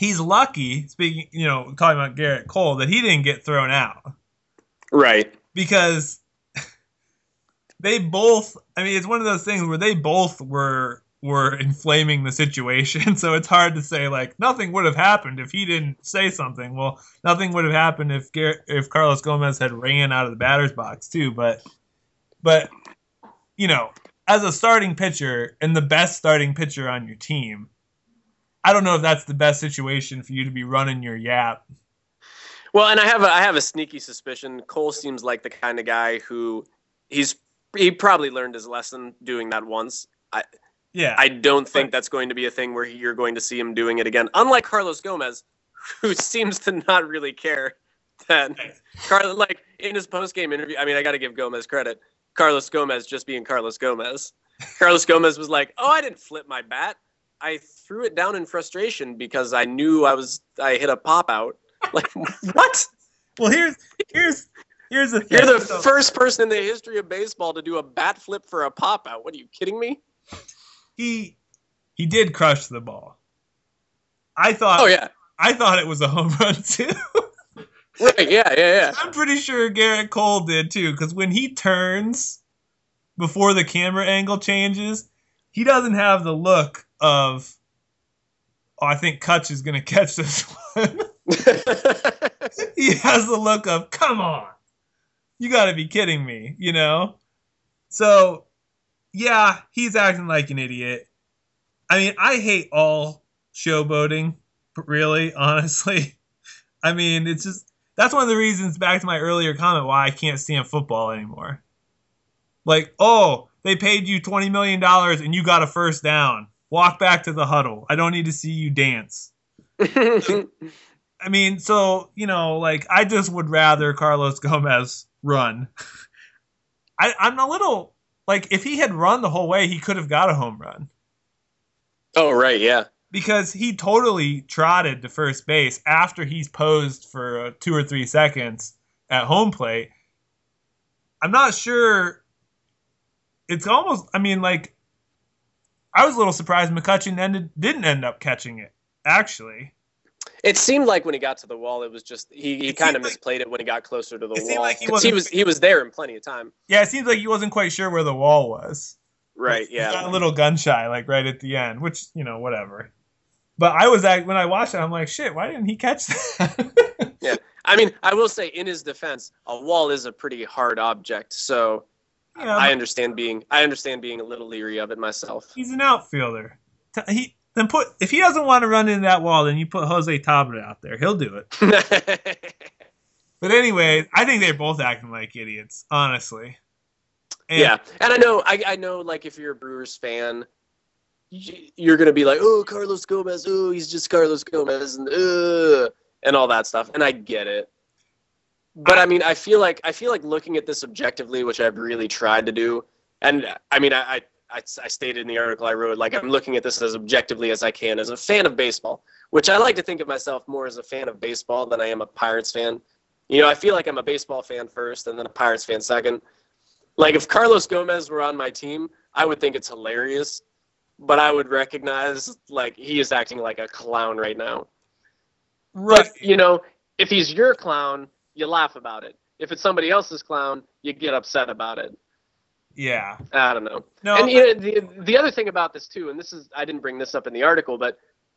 he's lucky, speaking, you know, talking about Garrett Cole, that he didn't get thrown out. Right. Because they both, I mean, it's one of those things where they both were were inflaming the situation. So it's hard to say, like, nothing would have happened if he didn't say something. Well, nothing would have happened if Garrett, if Carlos Gomez had ran out of the batter's box too. But, but, you know, as a starting pitcher and the best starting pitcher on your team, I don't know if that's the best situation for you to be running your yap. Well, and I have a, I have a sneaky suspicion. Cole seems like the kind of guy who he's he probably learned his lesson doing that once. I yeah. I don't think that's going to be a thing where you're going to see him doing it again. Unlike Carlos Gomez, who seems to not really care that Carlos, like in his post game interview. I mean, I got to give Gomez credit. Carlos Gomez just being Carlos Gomez. Carlos Gomez was like, "Oh, I didn't flip my bat. I threw it down in frustration because I knew I was I hit a pop out." Like, what? Well, here's here's here's the thing. You're the so, first person in the history of baseball to do a bat flip for a pop out. What, are you kidding me? He he did crush the ball. I thought. Oh yeah. I thought it was a home run too. Right. Yeah. Yeah. Yeah. I'm pretty sure Garrett Cole did too, because when he turns before the camera angle changes, he doesn't have the look of, "Oh, I think Kutch is going to catch this one." He has the look of, "Come on, you got to be kidding me," you know? So, yeah, he's acting like an idiot. I mean, I hate all showboating, really, honestly. I mean, it's just, that's one of the reasons, back to my earlier comment, why I can't stand football anymore. Like, oh, they paid you twenty million dollars and you got a first down. Walk back to the huddle. I don't need to see you dance. I mean, so, you know, like, I just would rather Carlos Gomez run. I, I'm a little, like, if he had run the whole way, he could have got a home run. Oh, right, yeah. Because he totally trotted to first base after he's posed for uh, two or three seconds at home plate. I'm not sure. It's almost, I mean, like, I was a little surprised McCutchen ended, didn't end up catching it, actually. It seemed like when he got to the wall, it was just he, he kind of like, misplayed it when he got closer to the it wall. Like he, he was he was there in plenty of time. Yeah, it seems like he wasn't quite sure where the wall was. Right. Like, yeah. He got a little gun shy, like right at the end, which, you know, whatever. But I was like, when I watched it, I'm like, shit, why didn't he catch that? Yeah, I mean, I will say, in his defense, a wall is a pretty hard object, so yeah, I understand being I understand being a little leery of it myself. He's an outfielder. He then put if he doesn't want to run into that wall, then you put Jose Tabata out there. He'll do it. But anyway, I think they're both acting like idiots, honestly. And, yeah, and I know, I, I know, like, if you're a Brewers fan, you're gonna be like, "Oh, Carlos Gomez, oh, he's just Carlos Gomez," and uh, and all that stuff, and I get it. But I mean, I feel like I feel like looking at this objectively, which I've really tried to do, and I mean, I, I I I stated in the article I wrote, like, I'm looking at this as objectively as I can as a fan of baseball, which I like to think of myself more as a fan of baseball than I am a Pirates fan. You know, I feel like I'm a baseball fan first and then a Pirates fan second. Like, if Carlos Gomez were on my team, I would think it's hilarious, but I would recognize, like, he is acting like a clown right now. Right. But, you know, if he's your clown, you laugh about it. If it's somebody else's clown, you get upset about it. Yeah. I don't know. No, and you know, the the other thing about this too, and this is, I didn't bring this up in the article, but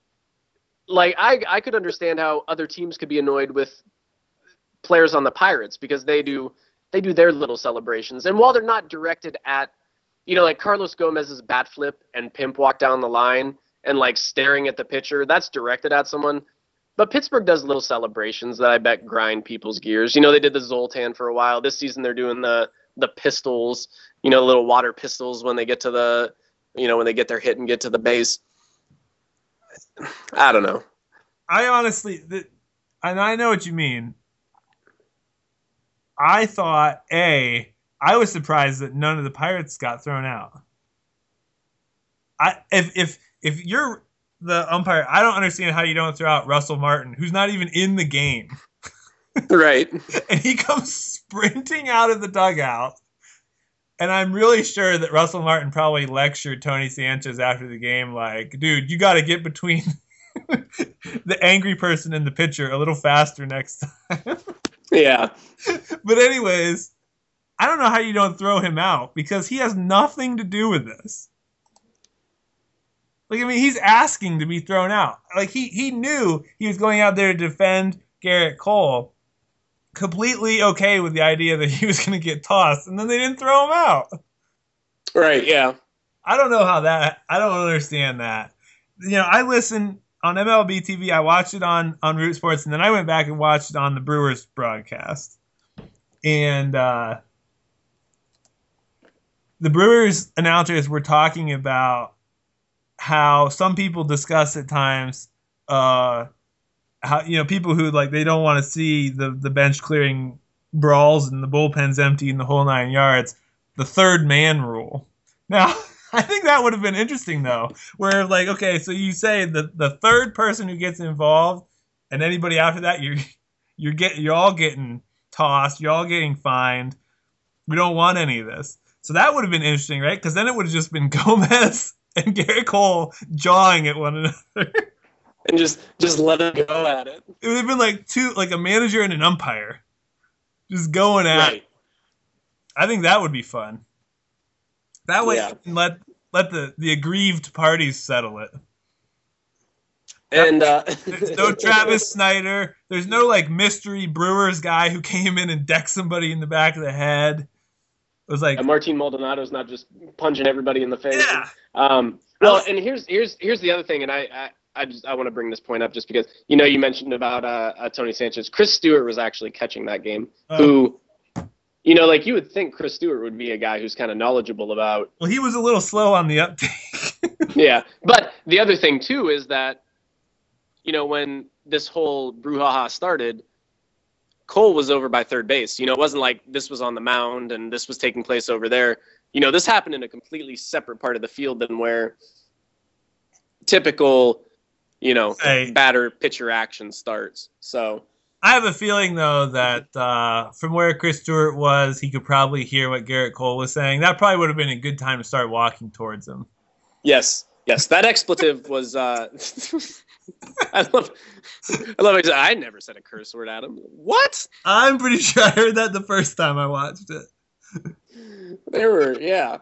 like I I could understand how other teams could be annoyed with players on the Pirates because they do they do their little celebrations, and while they're not directed at, you know, like Carlos Gomez's bat flip and pimp walk down the line and like staring at the pitcher, that's directed at someone. But Pittsburgh does little celebrations that I bet grind people's gears. You know, they did the Zoltan for a while. This season they're doing the the pistols, you know, little water pistols when they get to the, you know, when they get their hit and get to the base. I don't know. I honestly, the, and I know what you mean. I thought, A, I was surprised that none of the Pirates got thrown out. I if if if you're the umpire, I don't understand how you don't throw out Russell Martin, who's not even in the game. Right. And he comes sprinting out of the dugout. And I'm really sure that Russell Martin probably lectured Tony Sanchez after the game like, dude, you got to get between the angry person in the picture a little faster next time. Yeah. But anyways, I don't know how you don't throw him out because he has nothing to do with this. Like, I mean, he's asking to be thrown out. Like, he, he knew he was going out there to defend Garrett Cole, completely okay with the idea that he was going to get tossed, and then they didn't throw him out. Right, yeah. I don't know how that, I don't understand that. You know, I listen on M L B T V, I watched it on, on Root Sports, and then I went back and watched it on the Brewers broadcast. And uh, the Brewers announcers were talking about how some people discuss at times uh, how, you know, people who, like, they don't want to see the, the bench clearing brawls and the bullpens empty in the whole nine yards, the third man rule. Now, I think that would have been interesting, though, where, like, okay, so you say the, the third person who gets involved and anybody after that, you're, you're, get, you're all getting tossed, you're all getting fined. We don't want any of this. So that would have been interesting, right? Because then it would have just been Gomez and Garrett Cole jawing at one another. And just just let them go at it. It would have been like two, like a manager and an umpire, just going at Right. it. I think that would be fun. That way, Yeah. you can let let the, the aggrieved parties settle it. And uh, There's no Travis Snyder. There's no, like, mystery Brewers guy who came in and decked somebody in the back of the head. It was like, and Martin Maldonado's not just punching everybody in the face. yeah. Um, well, and here's here's here's the other thing, and I I, I just I want to bring this point up just because you know you mentioned about uh, uh, Tony Sanchez. Chris Stewart was actually catching that game. Oh. Who, you know, like you would think Chris Stewart would be a guy who's kind of knowledgeable about. Well, he was a little slow on the uptake. Yeah, but the other thing too is that, you know, when this whole brouhaha started, Cole was over by third base. You know, it wasn't like this was on the mound and this was taking place over there. You know, this happened in a completely separate part of the field than where typical, you know, Hey. batter pitcher action starts. So, I have a feeling, though, that uh, from where Chris Stewart was, he could probably hear what Garrett Cole was saying. That probably would have been a good time to start walking towards him. yes, yes, that expletive was. Uh, I love, I love it. I never said a curse word at him. What? I'm pretty sure I heard that the first time I watched it. They were, yeah.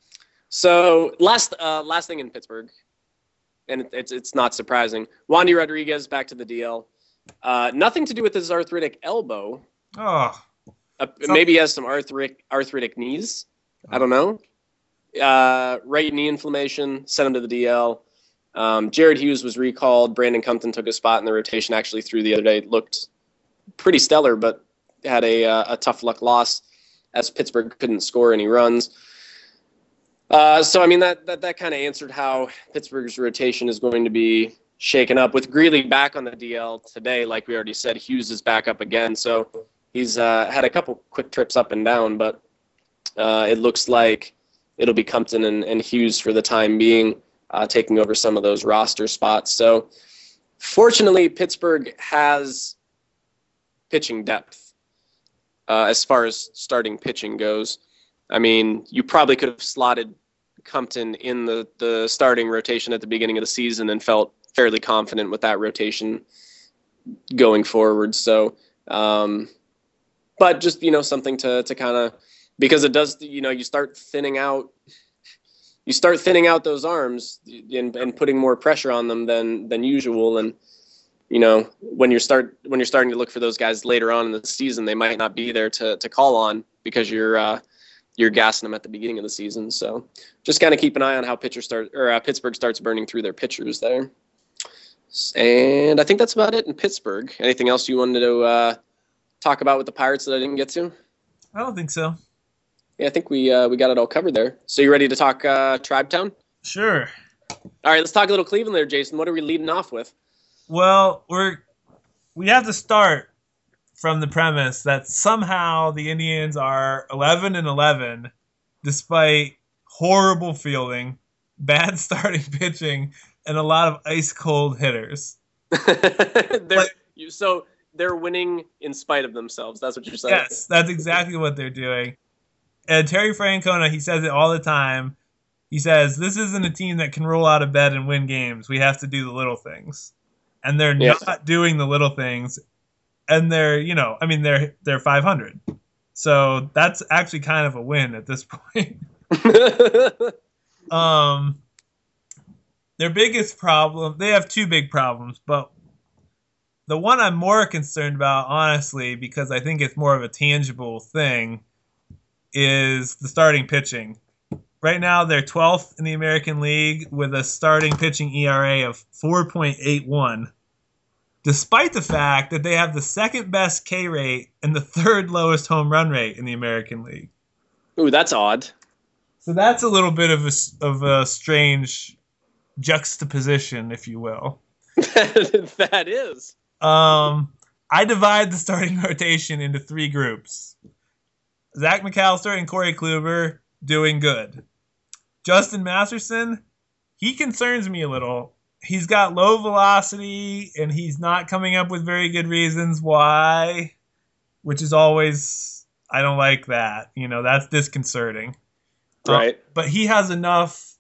So last, uh, last thing in Pittsburgh, and it, it's it's not surprising. Wandy Rodriguez back to the D L. Uh, nothing to do with his arthritic elbow. Oh, Uh, maybe he has some arthritic arthritic knees. I don't know. Uh, right knee inflammation sent him to the D L. Um, Jared Hughes was recalled. Brandon Compton took a spot in the rotation actually through the other day. Looked pretty stellar, but had a uh, a tough luck loss as Pittsburgh couldn't score any runs. Uh, so I mean that that, that kind of answered how Pittsburgh's rotation is going to be shaken up. With Greeley back on the D L today, like we already said, Hughes is back up again. So he's uh, had a couple quick trips up and down, but uh, it looks like it'll be Compton and, and Hughes for the time being, uh, taking over some of those roster spots. So fortunately, Pittsburgh has pitching depth uh, as far as starting pitching goes. I mean, you probably could have slotted Compton in the, the starting rotation at the beginning of the season and felt fairly confident with that rotation going forward. So, um, but just, you know, something to, to kind of, because it does, you know, you start thinning out, you start thinning out those arms and, and putting more pressure on them than, than usual. And, you know, when you're start, when you're starting to look for those guys later on in the season, they might not be there to, to call on because you're, uh, you're gassing them at the beginning of the season. So just kind of keep an eye on how pitcher start or uh, Pittsburgh starts burning through their pitchers there. And I think that's about it in Pittsburgh. Anything else you wanted to uh, talk about with the Pirates that I didn't get to? I don't think so. Yeah, I think we uh, we got it all covered there. So you ready to talk uh, Tribe Town? Sure. All right, let's talk a little Cleveland there, Jason. What are we leading off with? Well, we're we have to start from the premise that somehow the Indians are eleven and eleven, despite horrible fielding, bad starting pitching, and a lot of ice cold hitters. they're, Like- you, so they're winning in spite of themselves. That's what you're saying. Yes, that's exactly what they're doing. And Terry Francona, he says it all the time. He says, this isn't a team that can roll out of bed and win games. We have to do the little things. and they're Yeah. not doing the little things, and they're, you know, I mean, they're they're five hundred, so that's actually kind of a win at this point. um, their biggest problem, they have two big problems, but the one I'm more concerned about, honestly, because I think it's more of a tangible thing, is the starting pitching. Right now, they're twelfth in the American League with a starting pitching E R A of four point eight one, despite the fact that they have the second best K rate and the third lowest home run rate in the American League. Ooh, that's odd. So that's a little bit of a, of a strange juxtaposition, if you will. That is. Um, I divide the starting rotation into three groups. Zach McAllister and Corey Kluber, doing good. Justin Masterson, he concerns me a little. He's got low velocity, and he's not coming up with very good reasons why, which is always, I don't like that. You know, that's disconcerting. Right. Um, but he has enough,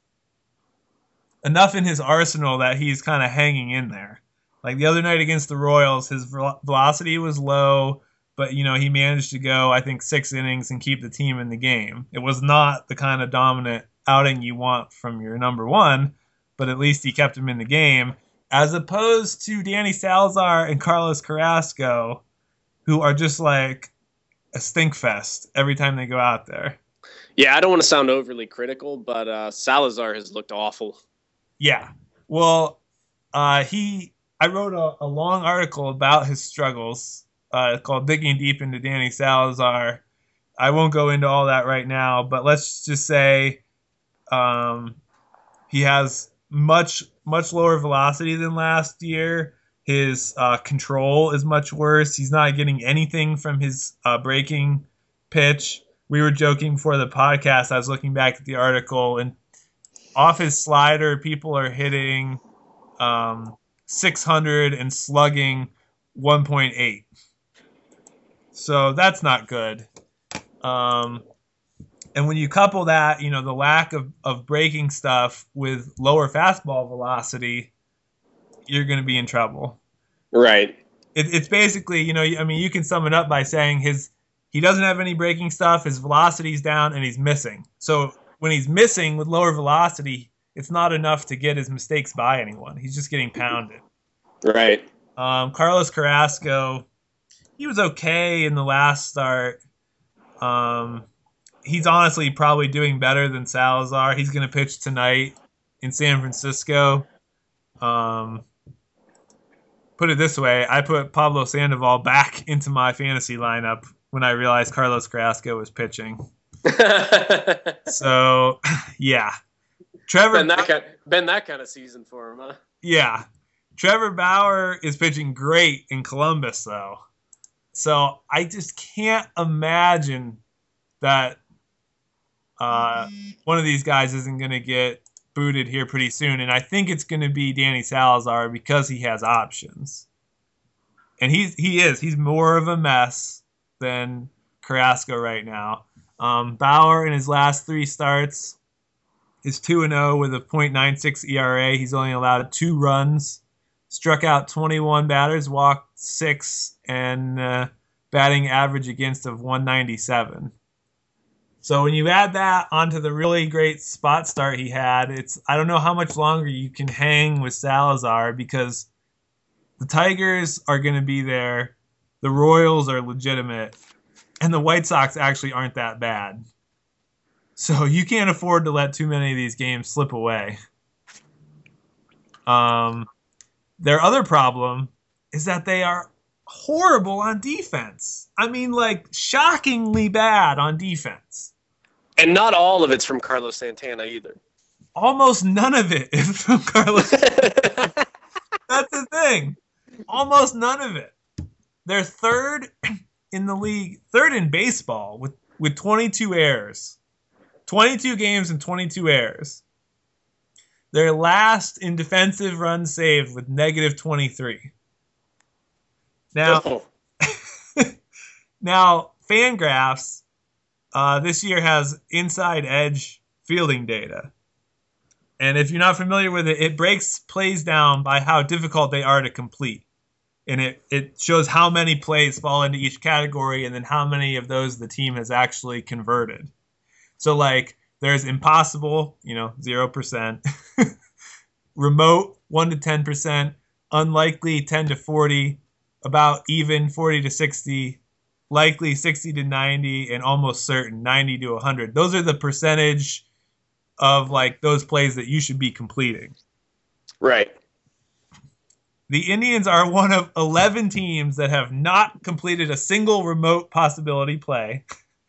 enough in his arsenal that he's kind of hanging in there. Like the other night against the Royals, his velocity was low, but, you know, he managed to go, I think, six innings and keep the team in the game. It was not the kind of dominant outing you want from your number one, but at least he kept him in the game, as opposed to Danny Salazar and Carlos Carrasco, who are just like a stink fest every time they go out there. Yeah, I don't want to sound overly critical, but uh, Salazar has looked awful. Yeah. Well, uh, he I wrote a, a long article about his struggles uh, called Digging Deep into Danny Salazar. I won't go into all that right now, but let's just say um, he has much, much lower velocity than last year. His uh, control is much worse. He's not getting anything from his uh, breaking pitch. We were joking before the podcast. I was looking back at the article, and off his slider, people are hitting um, six hundred and slugging one point eight. So that's not good. Um, and when you couple that, you know, the lack of, of breaking stuff with lower fastball velocity, you're going to be in trouble. Right. It, it's basically, you know, I mean, you can sum it up by saying his he doesn't have any breaking stuff, his velocity's down, and he's missing. So when he's missing with lower velocity, it's not enough to get his mistakes by anyone. He's just getting pounded. Right. Um, Carlos Carrasco, he was okay in the last start. Um, he's honestly probably doing better than Salazar. He's going to pitch tonight in San Francisco. Um, put it this way, I put Pablo Sandoval back into my fantasy lineup when I realized Carlos Carrasco was pitching. So, yeah. Trevor been that kind, been that kind of season for him, huh? Yeah. Trevor Bauer is pitching great in Columbus, though. So I just can't imagine that uh, one of these guys isn't going to get booted here pretty soon. And I think it's going to be Danny Salazar because he has options. And he's, he is. He's more of a mess than Carrasco right now. Um, Bauer in his last three starts is two and oh with a point nine six E R A. He's only allowed two runs, struck out twenty-one batters, walked six, and uh, batting average against of one ninety-seven. So when you add that onto the really great spot start he had, it's I don't know how much longer you can hang with Salazar because the Tigers are going to be there, the Royals are legitimate, and the White Sox actually aren't that bad. So you can't afford to let too many of these games slip away. Um, their other problem is that they are horrible on defense. I mean, like, shockingly bad on defense. And not all of it's from Carlos Santana either. Almost none of it is from Carlos Santana. That's the thing. Almost none of it. They're third in the league, third in baseball with, with twenty-two errors. twenty-two games and twenty-two errors. They're last in defensive runs saved with negative twenty-three. Now, Oh. now Fangraphs uh, this year has inside edge fielding data. And if you're not familiar with it, it breaks plays down by how difficult they are to complete. And it, it shows how many plays fall into each category and then how many of those the team has actually converted. So, like, there's impossible, you know, zero percent. Remote, one to ten percent. Unlikely, ten to forty. About even, forty to sixty. Likely, sixty to ninety. And almost certain, ninety to one hundred. Those are the percentage of, like, those plays that you should be completing. Right. The Indians are one of eleven teams that have not completed a single remote possibility play.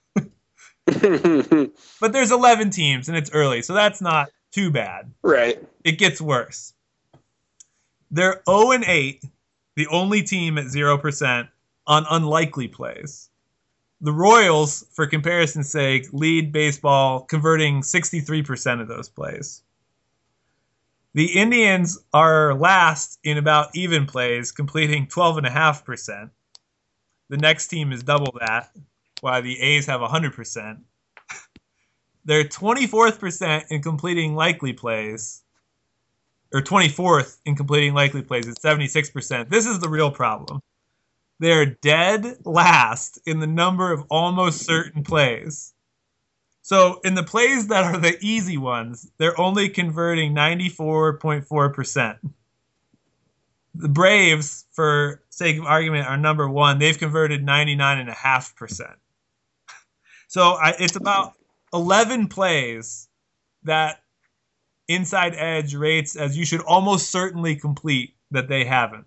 But there's eleven teams, and it's early, so that's not too bad. Right. It gets worse. They're oh and eight, the only team at zero percent, on unlikely plays. The Royals, for comparison's sake, lead baseball, converting sixty-three percent of those plays. The Indians are last in about even plays, completing twelve point five percent. The next team is double that, while the A's have one hundred percent. They're twenty-fourth percent in completing likely plays, or twenty-fourth in completing likely plays at seventy-six percent. This is the real problem. They're dead last in the number of almost certain plays. So in the plays that are the easy ones, they're only converting ninety-four point four percent. The Braves, for sake of argument, are number one. They've converted ninety-nine point five percent. So I, it's about eleven plays that Inside Edge rates as you should almost certainly complete that they haven't.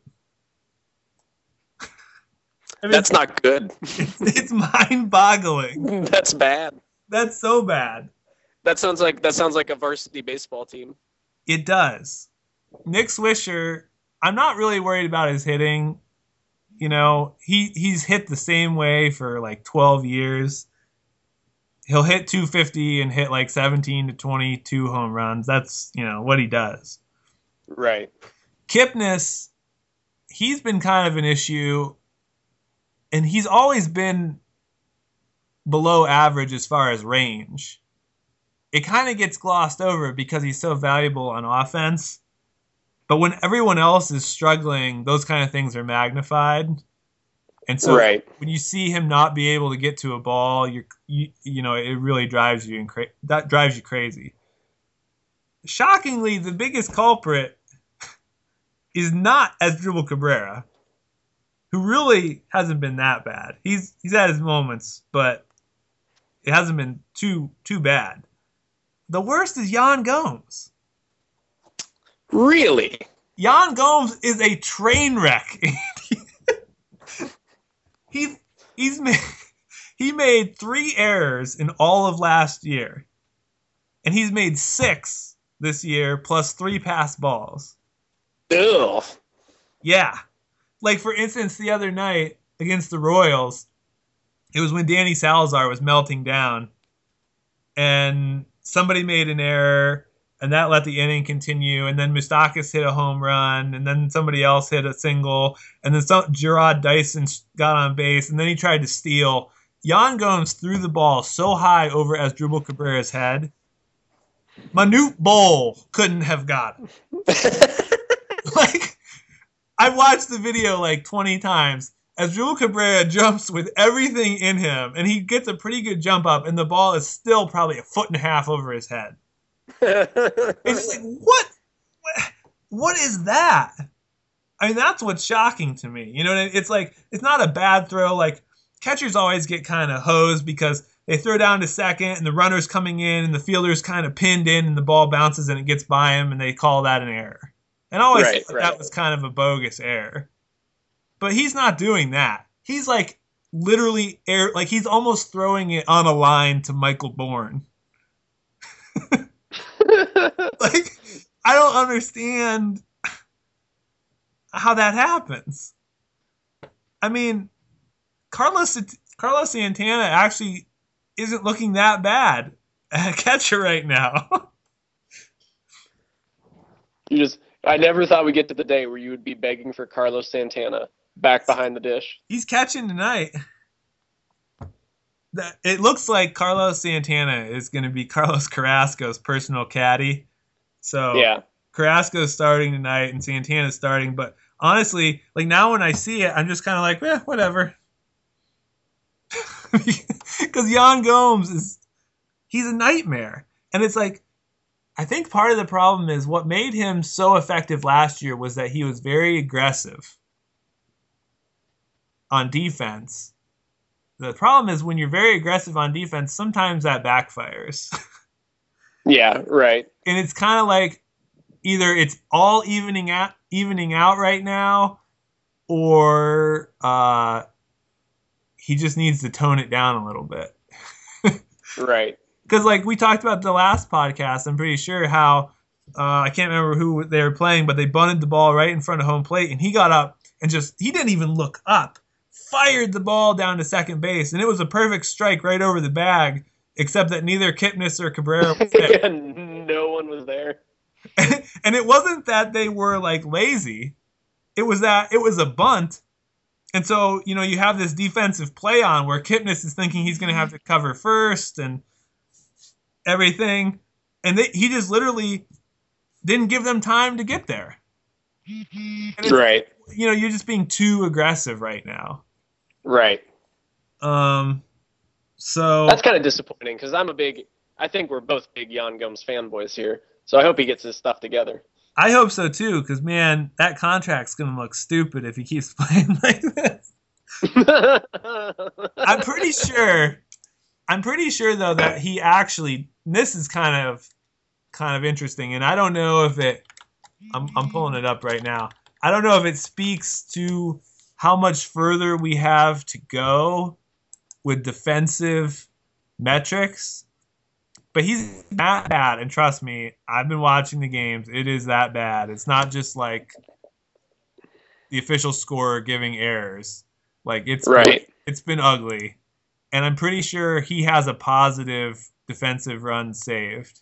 I mean, That's not good. It's, it's mind-boggling. That's bad. That's so bad. That sounds like that sounds like a varsity baseball team. It does. Nick Swisher, I'm not really worried about his hitting. You know, he he's hit the same way for like twelve years. He'll hit two fifty and hit like seventeen to twenty-two home runs. That's, you know, what he does. Right. Kipnis, he's been kind of an issue, and he's always been below average as far as range. It kind of gets glossed over because he's so valuable on offense. But when everyone else is struggling, those kind of things are magnified. And so right. when you see him not be able to get to a ball, you're, you you know, it really drives you and cra- that drives you crazy. Shockingly, the biggest culprit is not Asdrubal Cabrera, who really hasn't been that bad. He's he's had his moments, but it hasn't been too too bad. The worst is Yan Gomes. Really? Yan Gomes is a train wreck. he's he's made he made three errors in all of last year, and he's made six this year plus three pass balls. Ugh. Yeah, like for instance, the other night against the Royals, it was when Danny Salazar was melting down, and somebody made an error, and that let the inning continue, and then Moustakas hit a home run, and then somebody else hit a single, and then some, Gerard Dyson got on base, and then he tried to steal. Yan Gomes threw the ball so high over Asdrubal Cabrera's head, Manute Bol couldn't have got it. Like, I've watched the video like twenty times. Asdrubal Cabrera jumps with everything in him, and he gets a pretty good jump up, and the ball is still probably a foot and a half over his head. It's like, what? What is that? I mean, that's what's shocking to me. You know what I mean? It's like, it's not a bad throw. Like, catchers always get kind of hosed because they throw down to second, and the runner's coming in, and the fielder's kind of pinned in, and the ball bounces, and it gets by him, and they call that an error. And I always right, thought right. that was kind of a bogus error. But he's not doing that. He's like literally air, like he's almost throwing it on a line to Michael Bourne. Like, I don't understand how that happens. I mean, Carlos Carlos Santana actually isn't looking that bad at catcher right now. You just, I never thought we'd get to the day where you would be begging for Carlos Santana back behind the dish. He's catching tonight. That it looks like Carlos Santana is going to be Carlos Carrasco's personal caddy. So yeah. Carrasco's starting tonight and Santana's starting. But honestly, like now when I see it, I'm just kind of like, eh, whatever. Because Yan Gomes is, he's a nightmare. And it's like, I think part of the problem is what made him so effective last year was that he was very aggressive on defense. The problem is when you're very aggressive on defense, sometimes that backfires. Yeah, right. And it's kind of like either it's all evening out, evening out right now, or uh, he just needs to tone it down a little bit. Right. Because like we talked about the last podcast, I'm pretty sure how uh, I can't remember who they were playing, but they bunted the ball right in front of home plate, and he got up and just he didn't even look up, fired the ball down to second base, and it was a perfect strike right over the bag, except that neither Kipnis or Cabrera was there. Yeah, no one was there. And it wasn't that they were like lazy; it was that it was a bunt. And so, you know, you have this defensive play on where Kipnis is thinking he's going to have to cover first and everything. And they, he just literally didn't give them time to get there. Right. You know, you're just being too aggressive right now. Right. Um, so that's kind of disappointing because I'm a big, I think we're both big Yan Gomes fanboys here. So I hope he gets his stuff together. I hope so too, because man, that contract's gonna look stupid if he keeps playing like this. I'm pretty sure. I'm pretty sure though that he actually. This is kind of, kind of interesting, and I don't know if it. I'm I'm pulling it up right now. I don't know if it speaks to how much further we have to go with defensive metrics. But he's that bad, and trust me, I've been watching the games. It is that bad. It's not just like the official scorer giving errors. Like it's right. been, it's been ugly, and I'm pretty sure he has a positive defensive run saved.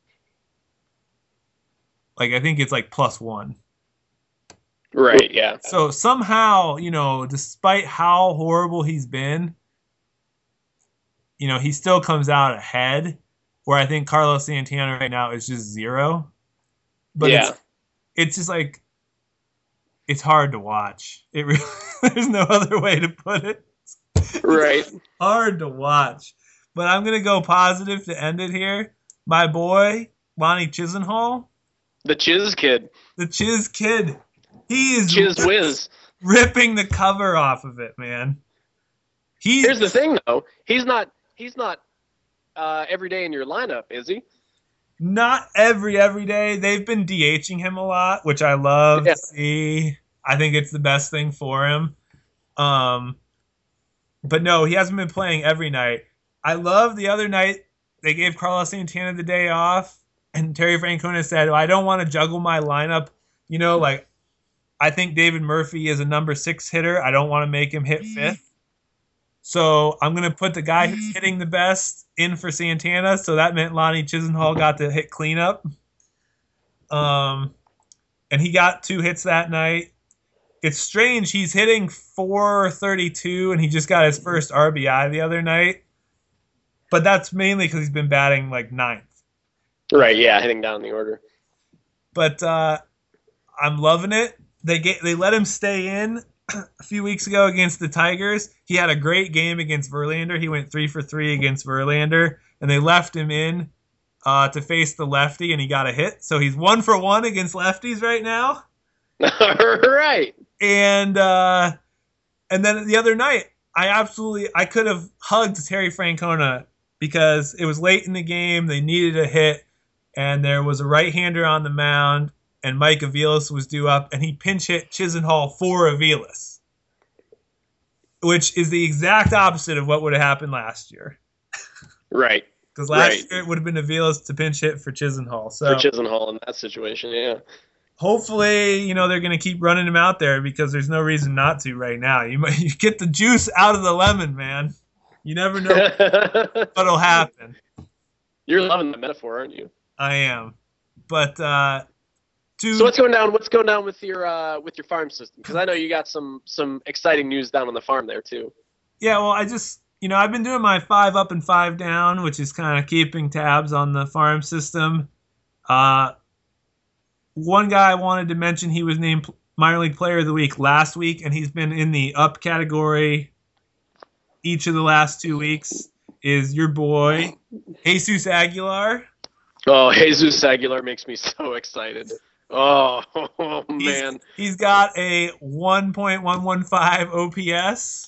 Like I think it's like plus one. Right. Yeah. So somehow, you know, despite how horrible he's been, you know, he still comes out ahead. Where I think Carlos Santana right now is just zero. But yeah. it's, it's just like, it's hard to watch. It really, there's no other way to put it. Right. It's hard to watch. But I'm going to go positive to end it here. My boy, Lonnie Chisenhall. The Chiz Kid. The Chiz Kid. He is Chiz Whiz. ripping the cover off of it, man. He's, Here's the thing, though. He's not, he's not, Uh, every day in your lineup, is he? Not every every day. They've been DHing him a lot, which I love yeah. to see. I think it's the best thing for him. Um, but no, he hasn't been playing every night. I love the other night they gave Carlos Santana the day off, and Terry Francona said, well, I don't want to juggle my lineup. You know, like I think David Murphy is a number six hitter. I don't want to make him hit fifth. So I'm going to put the guy who's hitting the best in for Santana. So that meant Lonnie Chisenhall got to hit cleanup. Um, and he got two hits that night. It's strange. He's hitting four thirty-two, and he just got his first R B I the other night. But that's mainly because he's been batting like ninth. Right, yeah, hitting down the order. But uh, I'm loving it. They get they let him stay in a few weeks ago against the Tigers. He had a great game against Verlander. He went three for three against Verlander, and they left him in uh, to face the lefty, and he got a hit. So he's one for one against lefties right now. All right. And uh, and then the other night, I absolutely I could have hugged Terry Francona because it was late in the game. They needed a hit, and there was a right-hander on the mound. And Mike Aviles was due up, and he pinch hit Chisenhall for Aviles, which is the exact opposite of what would have happened last year. Right. Because last right. year it would have been Aviles to pinch hit for Chisenhall. So for Chisenhall in that situation, yeah. Hopefully, you know, they're going to keep running him out there because there's no reason not to right now. You might you get the juice out of the lemon, man. You never know what'll happen. You're loving the metaphor, aren't you? I am, but. uh So what's going down? What's going down with your uh, with your farm system? Because I know you got some some exciting news down on the farm there too. Yeah, well, I just you know I've been doing my five up and five down, which is kind of keeping tabs on the farm system. Uh, one guy I wanted to mention, he was named minor league player of the week last week, and he's been in the up category each of the last two weeks, is your boy, Jesus Aguilar. Oh, Jesus Aguilar makes me so excited. Oh, oh man. He's, he's got a one point one one five O P S.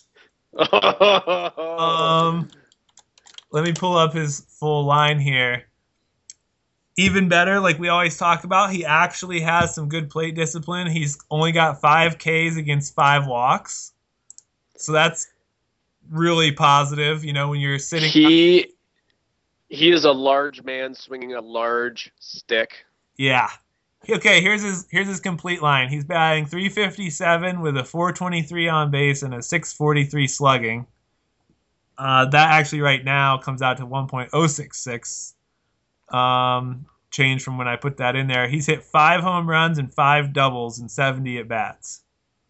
um, let me pull up his full line here. Even better, like we always talk about, he actually has some good plate discipline. He's only got five Ks against five walks. So that's really positive, you know, when you're sitting. He he is a large man swinging a large stick. Yeah. Okay, here's his here's his complete line. He's batting three fifty-seven with a four twenty-three on base and a six forty-three slugging. Uh, that actually right now comes out to one point oh six six. Um, change from when I put that in there. He's hit five home runs and five doubles and seventy at bats.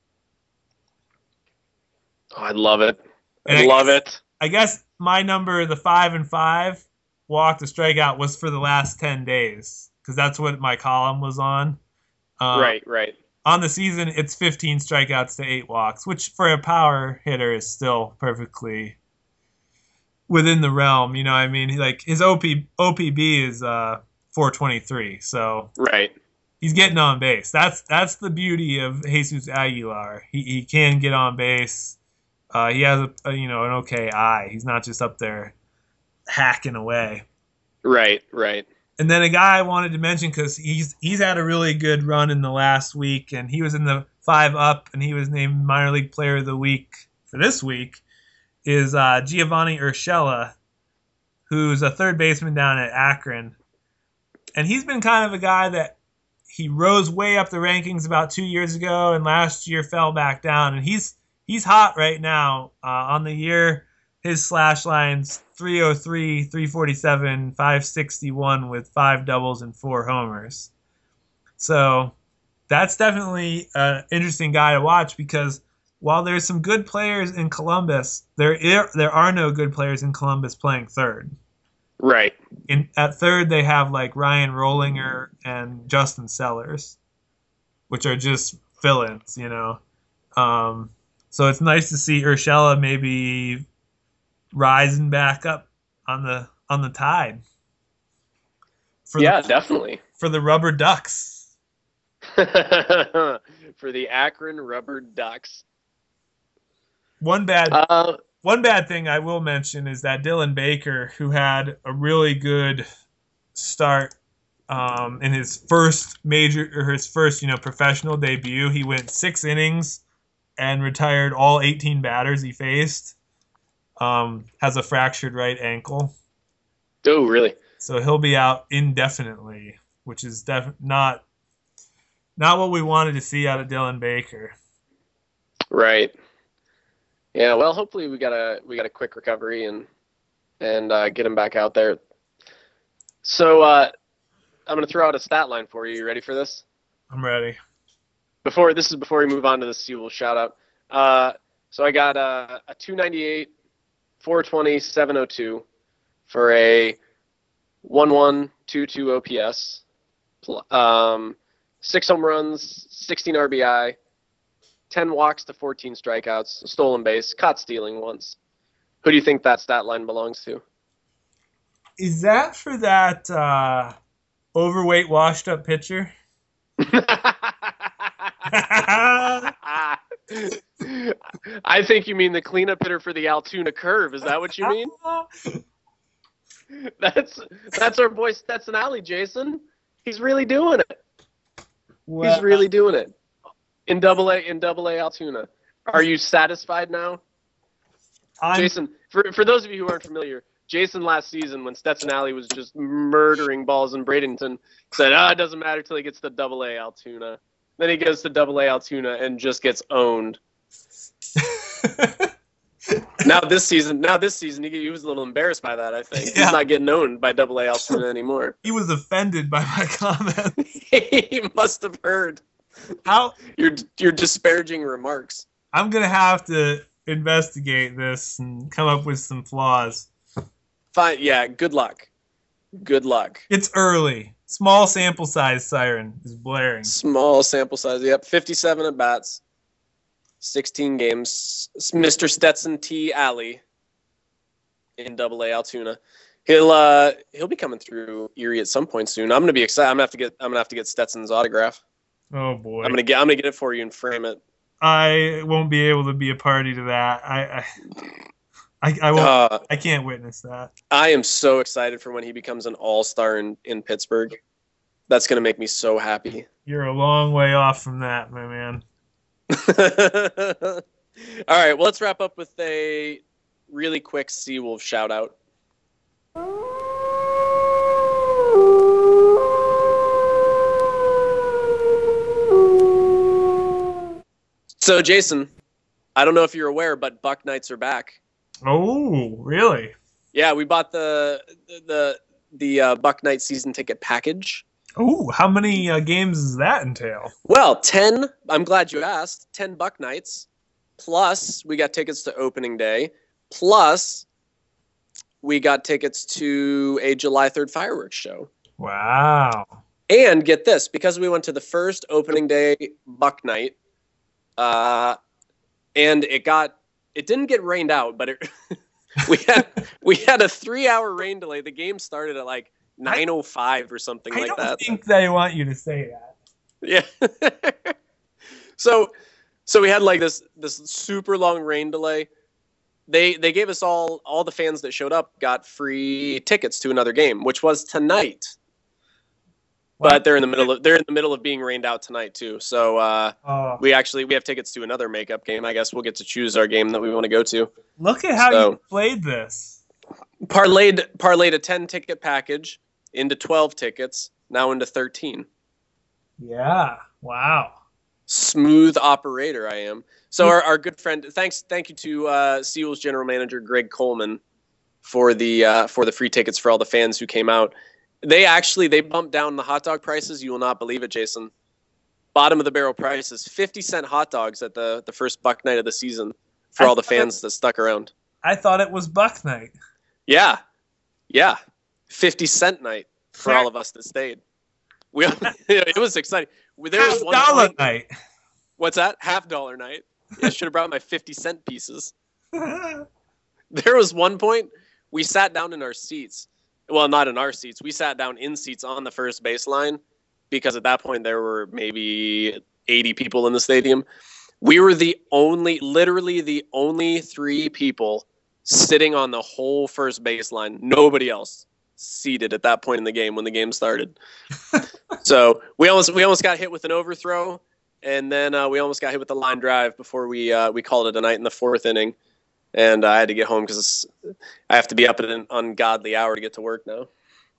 Oh, I love it. I, I love guess, it. I guess my number, the five and five walk to strikeout, was for the last ten days because that's what my column was on. Um, right, right. On the season, it's fifteen strikeouts to eight walks, which for a power hitter is still perfectly within the realm. You know what I mean? Like his O P, O P B is uh, four twenty-three, so right. He's getting on base. That's that's the beauty of Jesus Aguilar. He he can get on base. Uh, he has a, a you know an okay eye. He's not just up there hacking away. Right, right. And then a guy I wanted to mention because he's he's had a really good run in the last week, and he was in the five up, and he was named minor league player of the week for this week. Is uh, Giovanni Urshela, who's a third baseman down at Akron, and he's been kind of a guy that he rose way up the rankings about two years ago, and last year fell back down, and he's he's hot right now uh, on the year. His slash line's three oh three, three forty-seven, five sixty-one with five doubles and four homers. So that's definitely an interesting guy to watch because while there's some good players in Columbus, there are, there are no good players in Columbus playing third. Right. In at third, they have like Ryan Rollinger and Justin Sellers, which are just fill-ins, you know. Um, so it's nice to see Urshela maybe rising back up on the on the tide. For yeah, the, definitely. For the Rubber Ducks. For the Akron Rubber Ducks. One bad uh, one bad thing I will mention is that Dylan Baker, who had a really good start um, in his first major or his first, you know, professional debut, he went six innings and retired all eighteen batters he faced. Um, has a fractured right ankle. Oh, really? So he'll be out indefinitely, which is def- not not what we wanted to see out of Dylan Baker. Right. Yeah. Well, hopefully we got a we got a quick recovery and and uh, get him back out there. So uh, I'm gonna throw out a stat line for you. You ready for this? I'm ready. Before this is before we move on to the Steeble shout out. Uh, so I got uh, a two ninety-eight. four twenty, seven oh two for a one one two two O P S, um, six home runs, sixteen R B I, ten walks to fourteen strikeouts, a stolen base, caught stealing once. Who do you think that stat line belongs to? Is that for that uh, overweight, washed-up pitcher? I think you mean the cleanup hitter for the Altoona Curve. Is that what you mean? that's that's our boy Stetson Alley, Jason. He's really doing it. Well, He's really doing it in Double A in Double A Altoona. Are you satisfied now, I'm... Jason? For for those of you who aren't familiar, Jason last season when Stetson Alley was just murdering balls in Bradenton said, "Ah, oh, it doesn't matter till he gets to Double A Altoona." Then he goes to Double A Altoona and just gets owned. now this season, now this season, he, he was a little embarrassed by that. I think yeah. He's not getting owned by Double A Altoona anymore. He was offended by my comment. He must have heard. How your your disparaging remarks. I'm gonna have to investigate this and come up with some flaws. Fine. Yeah. Good luck. Good luck. It's early. Small sample size siren is blaring. Small sample size. Yep, fifty-seven at bats, sixteen games. Mister Stetson T. Alley in Double A Altoona. He'll uh, he'll be coming through Erie at some point soon. I'm gonna be excited. I'm gonna have to get I'm gonna have to get Stetson's autograph. Oh boy. I'm gonna get I'm gonna get it for you and frame it. I won't be able to be a party to that. I I I, I won't. Uh, I can't witness that. I am so excited for when he becomes an all-star in, in Pittsburgh. That's gonna make me so happy. You're a long way off from that, my man. All right, well, let's wrap up with a really quick Seawolf shout out. So, Jason, I don't know if you're aware, but Buck Nights are back. Oh, really? Yeah, we bought the the the uh, Buck Night season ticket package. Oh, how many uh, games does that entail? Well, ten. I'm glad you asked. ten Buck Nights. Plus, we got tickets to opening day. Plus, we got tickets to a July third fireworks show. Wow. And get this, because we went to the first opening day Buck Night, uh, and it got it didn't get rained out, but it we had we had a three hour rain delay. The game started at like nine oh five or something I like don't that. I think they want you to say that. Yeah. so so we had like this this super long rain delay. They they gave us all all the fans that showed up got free tickets to another game, which was tonight. What? But they're in the middle of they're in the middle of being rained out tonight too. So uh, oh. we actually we have tickets to another makeup game. I guess we'll get to choose our game that we want to go to. Look at how so, you played this. Parlayed parlayed a ten ticket package into twelve tickets, now into thirteen. Yeah. Wow. Smooth operator I am. So our, our good friend, thanks thank you to uh, Seawolves general manager Greg Coleman for the uh, for the free tickets for all the fans who came out. They actually, they bumped down the hot dog prices. You will not believe it, Jason. Bottom of the barrel prices, fifty cent hot dogs at the, the first Buck Night of the season for I all the fans it, that stuck around. I thought it was Buck Night. Yeah. Yeah. fifty cent night for all of us that stayed. We It was exciting. There Half was one dollar point, night. What's that? Half dollar night. I should have brought my fifty cent pieces. There was one point we sat down in our seats. Well, not in our seats. We sat down in seats on the first baseline because at that point there were maybe eighty people in the stadium. We were the only, literally the only three people sitting on the whole first baseline. Nobody else seated at that point in the game when the game started. So we almost we almost got hit with an overthrow, and then uh, we almost got hit with the line drive before we uh, we called it a night in the fourth inning. And uh, I had to get home because I have to be up at an ungodly hour to get to work now.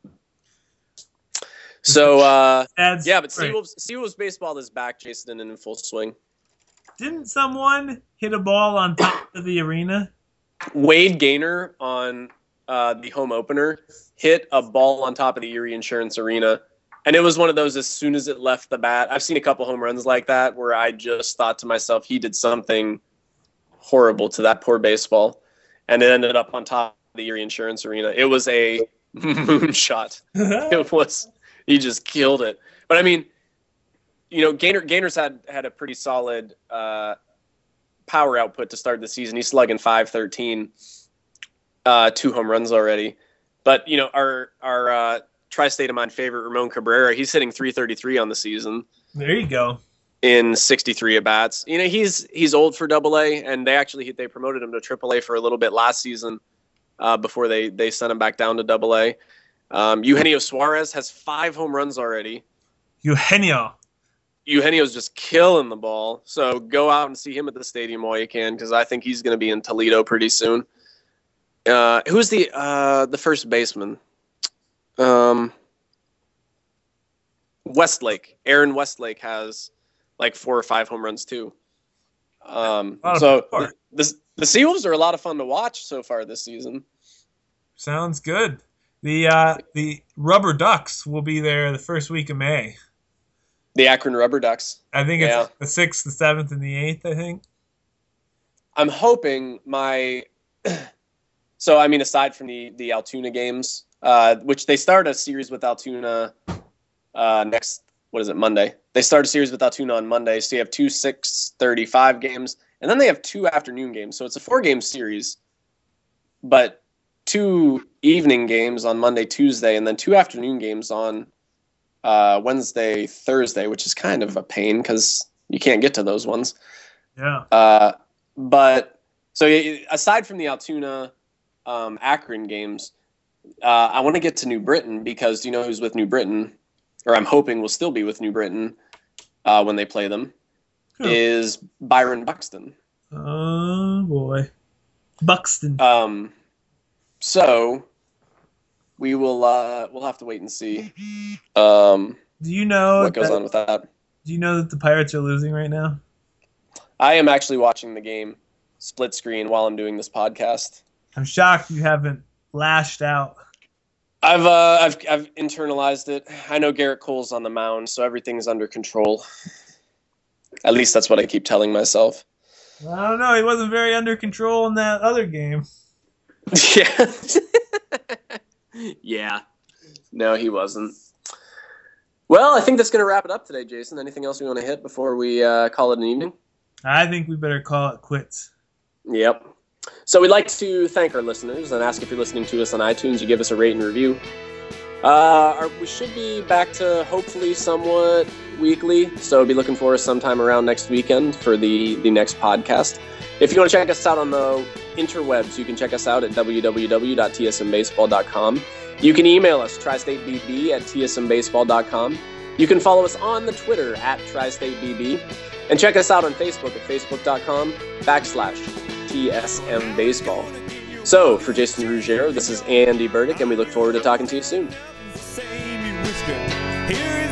So, uh, yeah, but Seawolves, Seawolves baseball is back, Jason, and in full swing. Didn't someone hit a ball on top of the arena? Wade Gaynor on uh, the home opener hit a ball on top of the Erie Insurance Arena. And it was one of those as soon as it left the bat. I've seen a couple home runs like that where I just thought to myself, he did something horrible to that poor baseball, and it ended up on top of the Erie Insurance Arena. It was a moonshot. It was, he just killed it. But I mean, you know, Gaynor Gaynor's had had a pretty solid uh, power output to start the season. He's slugging five thirteen, uh, two home runs already. But you know, our our uh, tri-state of mind favorite Ramon Cabrera, he's hitting three thirty-three on the season. There you go. In sixty-three at bats. You know, he's he's old for Double A, and they actually they promoted him to Triple A for a little bit last season uh, before they they sent him back down to Double A. Um, Eugenio Suarez has five home runs already. Eugenio. Eugenio's just killing the ball. So go out and see him at the stadium while you can, because I think he's going to be in Toledo pretty soon. Uh, who's the uh, the first baseman? Um, Westlake. Aaron Westlake has like four or five home runs too. Um, so the, the the Seawolves are a lot of fun to watch so far this season. Sounds good. The uh, the Rubber Ducks will be there the first week of May. The Akron Rubber Ducks. I think it's yeah. the sixth, the seventh, and the eighth. I think. I'm hoping my. So I mean, aside from the the Altoona games, uh, which they start a series with Altoona uh, next, what is it, Monday. They start a series with Altoona on Monday, so you have two six thirty-five games, and then they have two afternoon games. So it's a four-game series, but two evening games on Monday, Tuesday, and then two afternoon games on uh, Wednesday, Thursday, which is kind of a pain because you can't get to those ones. Yeah. Uh, but so aside from the Altoona um, Akron games, uh, I want to get to New Britain because do you know who's with New Britain, or I'm hoping will still be with New Britain uh, when they play them, huh. is Byron Buxton. Oh, boy. Buxton. Um, so we will uh, we'll have to wait and see um, do you know what goes that, on with that. Do you know that the Pirates are losing right now? I am actually watching the game split screen while I'm doing this podcast. I'm shocked you haven't lashed out. I've uh, I've I've internalized it. I know Garrett Cole's on the mound, so everything's under control. At least that's what I keep telling myself. I don't know. He wasn't very under control in that other game. Yeah. Yeah. No, he wasn't. Well, I think that's going to wrap it up today, Jason. Anything else we want to hit before we uh, call it an evening? I think we better call it quits. Yep. So we'd like to thank our listeners and ask if you're listening to us on iTunes, you give us a rate and review. Uh, our, we should be back to hopefully somewhat weekly, so be looking for us sometime around next weekend for the, the next podcast. If you want to check us out on the interwebs, you can check us out at w w w dot t s m baseball dot com. You can email us, tristatebb at t s m baseball dot com. You can follow us on the Twitter at tristatebb. And check us out on Facebook at facebook.com backslash TSM Baseball. So, for Jason Ruggiero, this is Andy Burdick, and we look forward to talking to you soon.